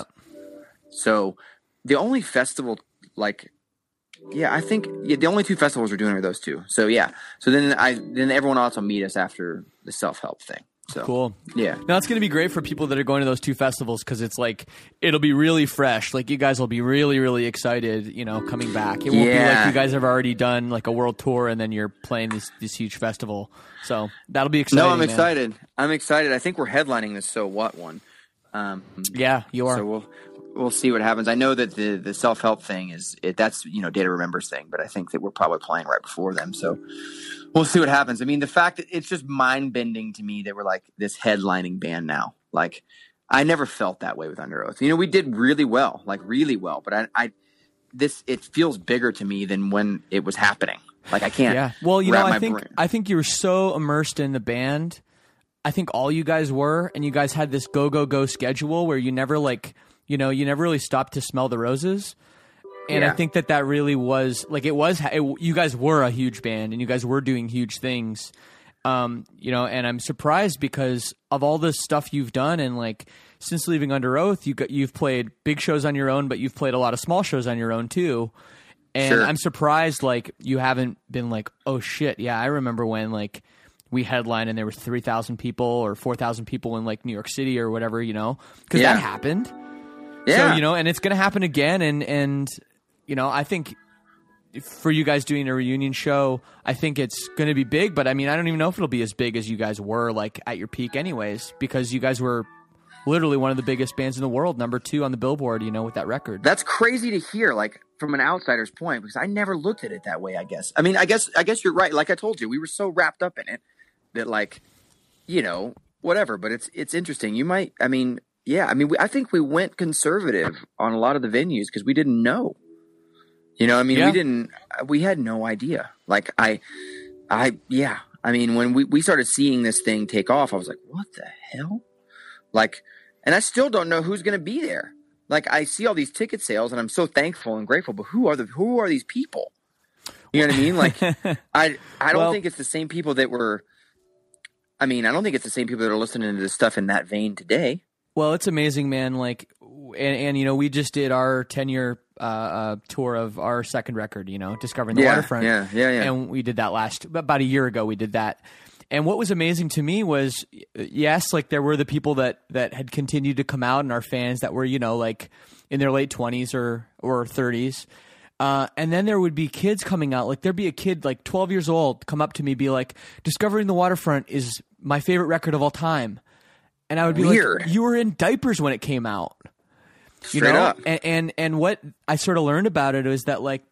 So the only festival, like, yeah, I think yeah, the only two festivals we're doing are those two. So yeah, so then I then everyone else will meet us after the Self Help thing. So Cool. yeah, Now it's going to be great for people that are going to those two festivals because it's like it'll be really fresh. Like you guys will be really, really excited. You know, coming back. It won't be like Yeah. you guys have already done like a world tour and then you're playing this this huge festival. So that'll be exciting. no, I'm man. excited. I'm excited. I think we're headlining this So What one. Um, Yeah, you are. So we'll we'll see what happens. I know that the the Self Help thing is it, that's you know Data Remembers thing, but I think that we're probably playing right before them. So we'll see what happens. I mean, the fact that it's just mind bending to me that we're like this headlining band now. Like I never felt that way with Under Oath. You know, we did really well, like really well, but I, I this it feels bigger to me than when it was happening. Like I can't. Yeah. Well, you know, wrap I my think brain- I think you were so immersed in the band. I think all you guys were, and you guys had this go go go schedule where you never like, you know, you never really stopped to smell the roses. And I Yeah. think that that really was like it was. It, you guys were a huge band, and you guys were doing huge things. Um, you know, and I'm surprised because of all the stuff you've done, and like since leaving Under Oath, you got, you've played big shows on your own, but you've played a lot of small shows on your own too. And Sure. I'm surprised, like, you haven't been like, oh shit, yeah, I remember when, like, we headlined and there were three thousand people or four thousand people in, like, New York City or whatever, you know? Because Yeah. that happened. Yeah. So, you know, and it's going to happen again. And, and, you know, I think for you guys doing a reunion show, I think it's going to be big. But, I mean, I don't even know if it'll be as big as you guys were, like, at your peak anyways, because you guys were literally one of the biggest bands in the world, number two on the Billboard, you know, with that record. That's crazy to hear, like, from an outsider's point, because I never looked at it that way, I guess. I mean, I guess I guess you're right. Like I told you, we were so wrapped up in it that, like, you know, whatever. But it's it's interesting. You might, I mean, yeah, I mean, we, I think we went conservative on a lot of the venues because we didn't know. You know, I mean, Yeah. we didn't, we had no idea. Like, I, I, yeah. I mean, when we, we started seeing this thing take off, I was like, what the hell? Like, and I still don't know who's going to be there. Like, I see all these ticket sales and I'm so thankful and grateful, but who are the, who are these people? You know what I mean? Like, I, I don't Well- think it's the same people that were, I mean, I don't think it's the same people that are listening to this stuff in that vein today. Well, it's amazing, man. Like, and, and you know, we just did our ten-year uh, uh, tour of our second record, you know, Discovering the Yeah, Waterfront. yeah, yeah, yeah. And we did that last, about a year ago, we did that. And what was amazing to me was, yes, like there were the people that, that had continued to come out and our fans that were, you know, like in their late twenties or, or thirties. Uh, and then there would be kids coming out. Like there'd be a kid like twelve years old come up to me, be like, Discovering the Waterfront is my favorite record of all time. And I would be Weird. like, you were in diapers when it came out. You Straight know? up. And, and and what I sort of learned about it is that like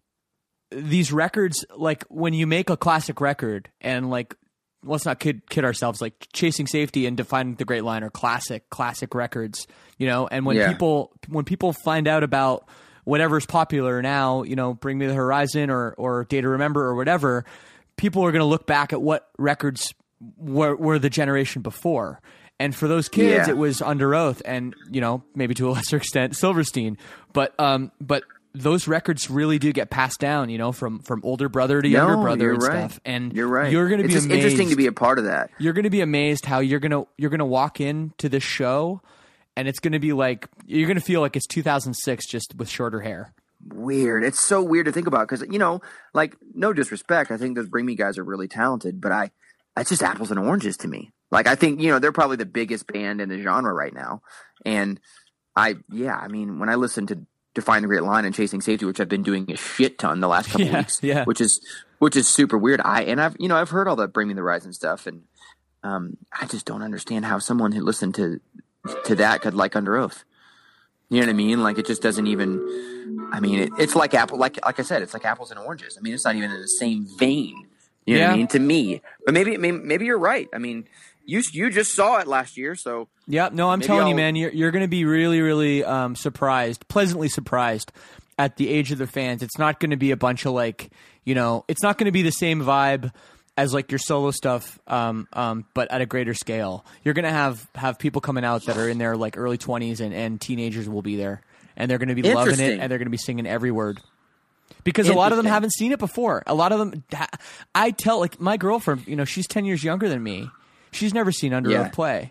these records, like when you make a classic record and like, let's not kid kid ourselves, like Chasing Safety and Defining the Great Line are classic, classic records, you know? And when Yeah. people, when people find out about whatever's popular now, you know, Bring Me the Horizon or, or Day to Remember or whatever, people are going to look back at what records were, were the generation before. And for those kids, Yeah. it was Under Oath and, you know, maybe to a lesser extent, Silverstein. But, um, but those records really do get passed down, you know, from, from older brother to younger No, brother you're and right. stuff. And You're right. you're going to It's be just amazed. interesting to be a part of that. You're going to be amazed how you're going to, you're going to walk into this show and it's going to be like, you're going to feel like it's two thousand six just with shorter hair. Weird. It's so weird to think about because, you know, like, no disrespect. I think those Bring Me guys are really talented, but I, it's just apples and oranges to me. Like, I think, you know, they're probably the biggest band in the genre right now. And I, yeah, I mean, when I listen to Define the Great Line and Chasing Safety, which I've been doing a shit ton the last couple Yeah, weeks, yeah. which is, which is super weird. I, and I've, you know, I've heard all that Bring Me the Horizon stuff and, um, I just don't understand how someone who listened to, to that could like Under Oath. You know what I mean? Like, it just doesn't even, I mean, it, it's like apple, like, like I said, it's like apples and oranges. I mean, it's not even in the same vein. You know what Yeah. I mean? To me, but maybe, maybe, maybe you're right. I mean, you, you just saw it last year. So Yeah, no, I'm Maybe telling you, I'll- man, you're you're going to be really, really um, surprised, pleasantly surprised at the age of the fans. It's not going to be a bunch of like, you know, it's not going to be the same vibe as like your solo stuff, um, um, but at a greater scale. You're going to have have people coming out that are in their like early twenties, and, and teenagers will be there, and they're going to be loving it, Interesting. and they're going to be singing every word. Because a lot of them Interesting. haven't seen it before. A lot of them, I tell, like my girlfriend, you know, she's ten years younger than me. She's never seen Under Yeah. Oath play.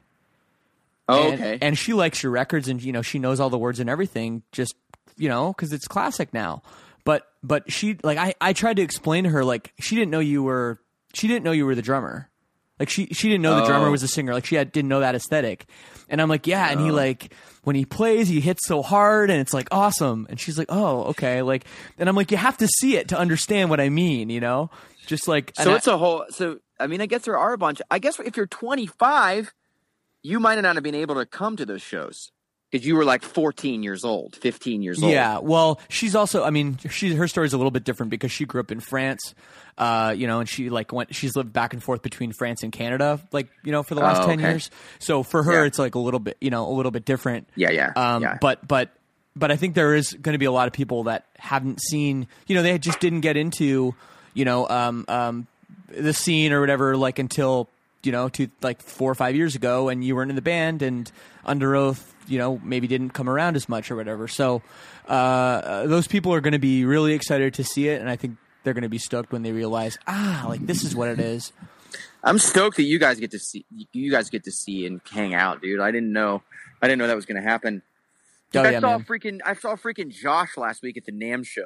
oh, And, okay. and she likes your records, and you know she knows all the words and everything. Just you know, because it's classic now. But but she like I, I tried to explain to her like she didn't know you were she didn't know you were the drummer. Like she she didn't know the drummer Oh. was the singer. Like she had, didn't know that aesthetic. And I'm like, yeah. And he like when he plays, he hits so hard, and it's like awesome. And she's like, oh, okay. Like, and I'm like, you have to see it to understand what I mean. You know, just like So and it's I- a whole. So I mean, I guess there are a bunch. I guess if you're twenty-five, you might not have been able to come to those shows because you were like fourteen years old, fifteen years old. Yeah, well, she's also. I mean, she her story's a little bit different because she grew up in France, uh, you know, and she like went. She's lived back and forth between France and Canada, like you know, for the last Oh, ten okay. years. So for her, Yeah. it's like a little bit, you know, a little bit different. Yeah, yeah, Um, yeah. But but but I think there is going to be a lot of people that haven't seen. You know, they just didn't get into, you know, um, um, the scene or whatever, like until you know, to like four or five years ago, and you weren't in the band, and Under Oath, you know, maybe didn't come around as much or whatever. So uh, uh, those people are going to be really excited to see it, and I think they're going to be stoked when they realize, ah, like this is what it is. I'm stoked that you guys get to see. You guys get to see and hang out, dude. I didn't know. I didn't know that was going to happen. Oh, Dude, I yeah, saw man. freaking. I saw freaking Josh last week at the NAMM show.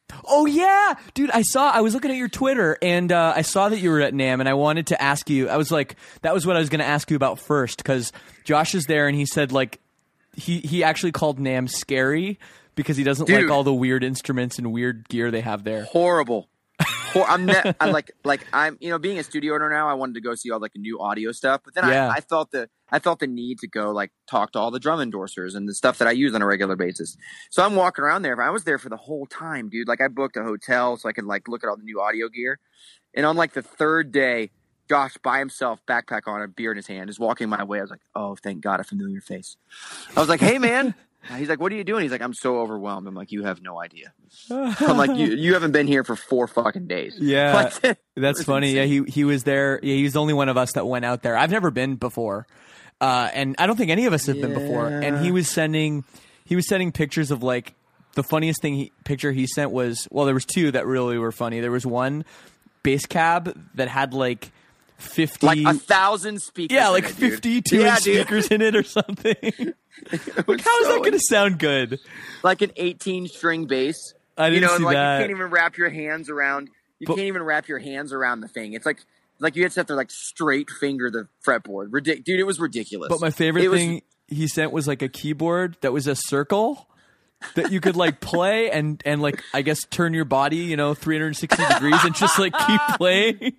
Oh yeah, dude! I saw. I was looking at your Twitter, and uh, I saw that you were at NAMM, and I wanted to ask you. I was like, that was what I was going to ask you about first, because Josh is there, and he said like he he actually called NAMM scary because he doesn't Dude. like all the weird instruments and weird gear they have there. Horrible. Hor- I'm ne- I like like I'm you know being a studio owner now. I wanted to go see all like the new audio stuff, but then Yeah. I, I felt the I felt the need to go like talk to all the drum endorsers and the stuff that I use on a regular basis. So I'm walking around there. I was there for the whole time, dude. Like I booked a hotel so I could like look at all the new audio gear. And on like the third day, Josh by himself, backpack on, a beer in his hand, is walking my way. I was like, oh, thank God, a familiar face. I was like, hey man. He's like, what are you doing? He's like, I'm so overwhelmed. I'm like, you have no idea. I'm like, you you haven't been here for four fucking days. Yeah, Like, that's funny. insane. Yeah, he he was there. Yeah, he was the only one of us that went out there. I've never been before, uh, and I don't think any of us have been before. And he was sending he was sending pictures of like the funniest thing he, picture he sent was well, there was two that really were funny. There was one bass cab that had like fifty, like a thousand speakers. yeah, in like it, dude. fifty-two Yeah, inch dude. speakers in it or something. It How was is so that going to sound good? like an eighteen string bass? I didn't you know, see like that. you can't even wrap your hands around. You But- can't even wrap your hands around the thing. It's like like you have to have to like straight finger the fretboard. Ridic- dude, it was ridiculous. But my favorite It was- thing he sent was like a keyboard that was a circle that you could like play and and like I guess turn your body, you know, three hundred sixty degrees and just like keep playing.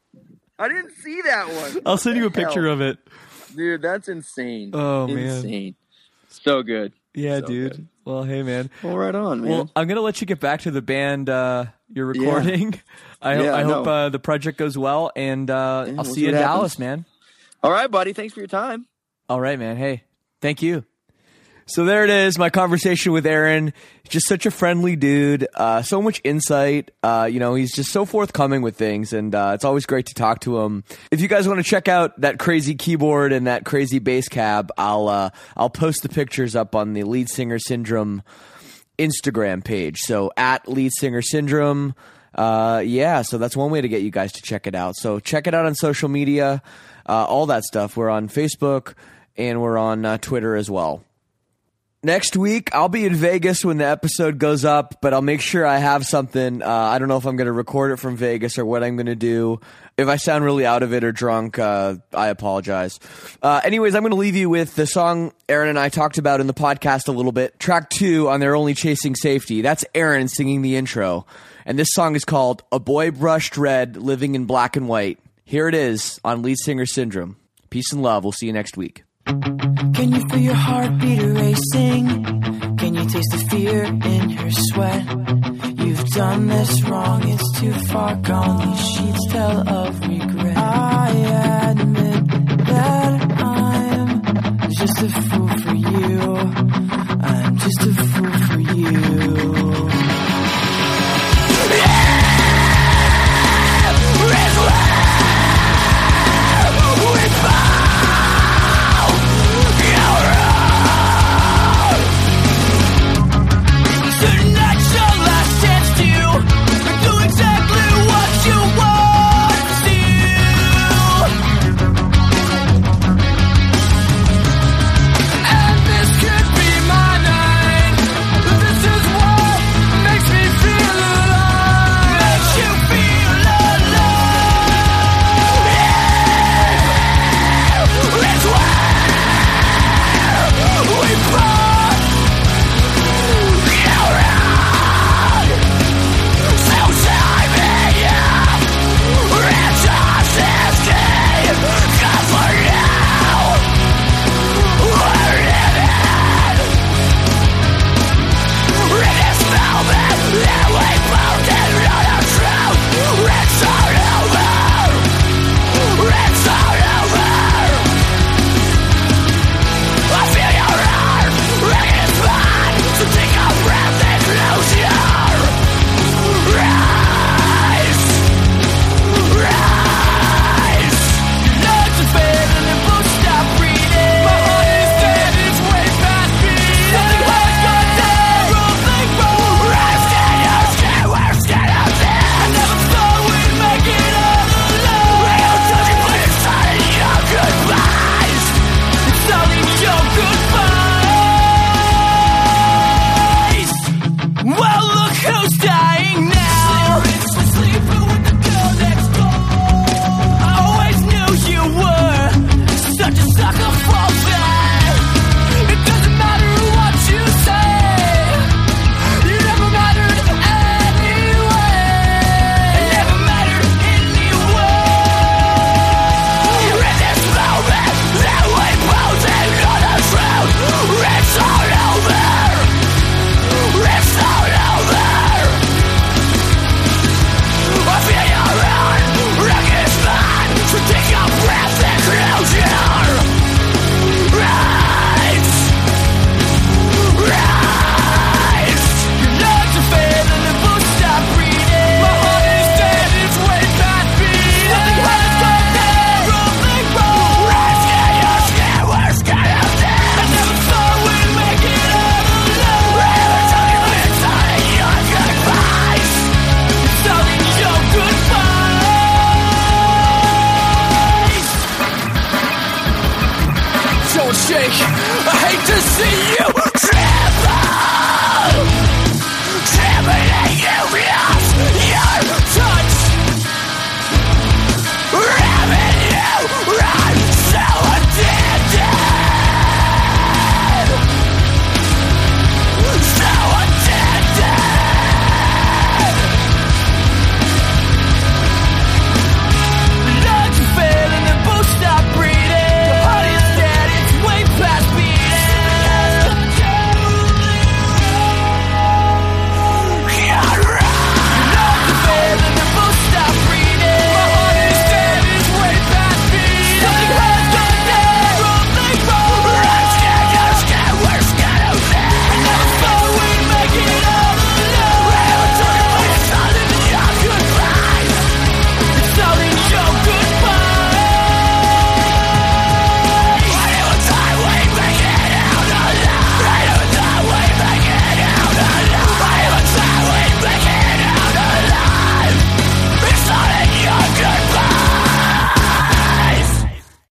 I didn't see that one. I'll send you a picture of it. Dude, that's insane. Oh, man. insane. So good. Yeah, So dude. good. Well, hey man. Well, right on, man. Well, I'm gonna let you get back to the band uh, you're recording. I hope Yeah, I hope no. uh, the project goes well, and uh, I'll we'll see see you in what Dallas, happens. man. All right, buddy. Thanks for your time. All right, man. Hey, thank you. So there it is, my conversation with Aaron. Just such a friendly dude, uh, so much insight. Uh, you know, he's just so forthcoming with things, and uh, it's always great to talk to him. If you guys want to check out that crazy keyboard and that crazy bass cab, I'll uh, I'll post the pictures up on the Lead Singer Syndrome Instagram page. So at Lead Singer Syndrome. Uh, yeah, so that's one way to get you guys to check it out. So check it out on social media, uh, all that stuff. We're on Facebook and we're on uh, Twitter as well. Next week, I'll be in Vegas when the episode goes up, but I'll make sure I have something. Uh, I don't know if I'm going to record it from Vegas or what I'm going to do. If I sound really out of it or drunk, uh, I apologize. Uh, anyways, I'm going to leave you with the song Aaron and I talked about in the podcast a little bit. Track two on They're Only Chasing Safety. That's Aaron singing the intro. And this song is called A Boy Brushed Red, Living in Black and White. Here it is on Lead Singer Syndrome. Peace and love. We'll see you next week. Can you feel your heartbeat racing? Can you taste the fear in your sweat? You've done this wrong, it's too far gone. These sheets tell of regret. I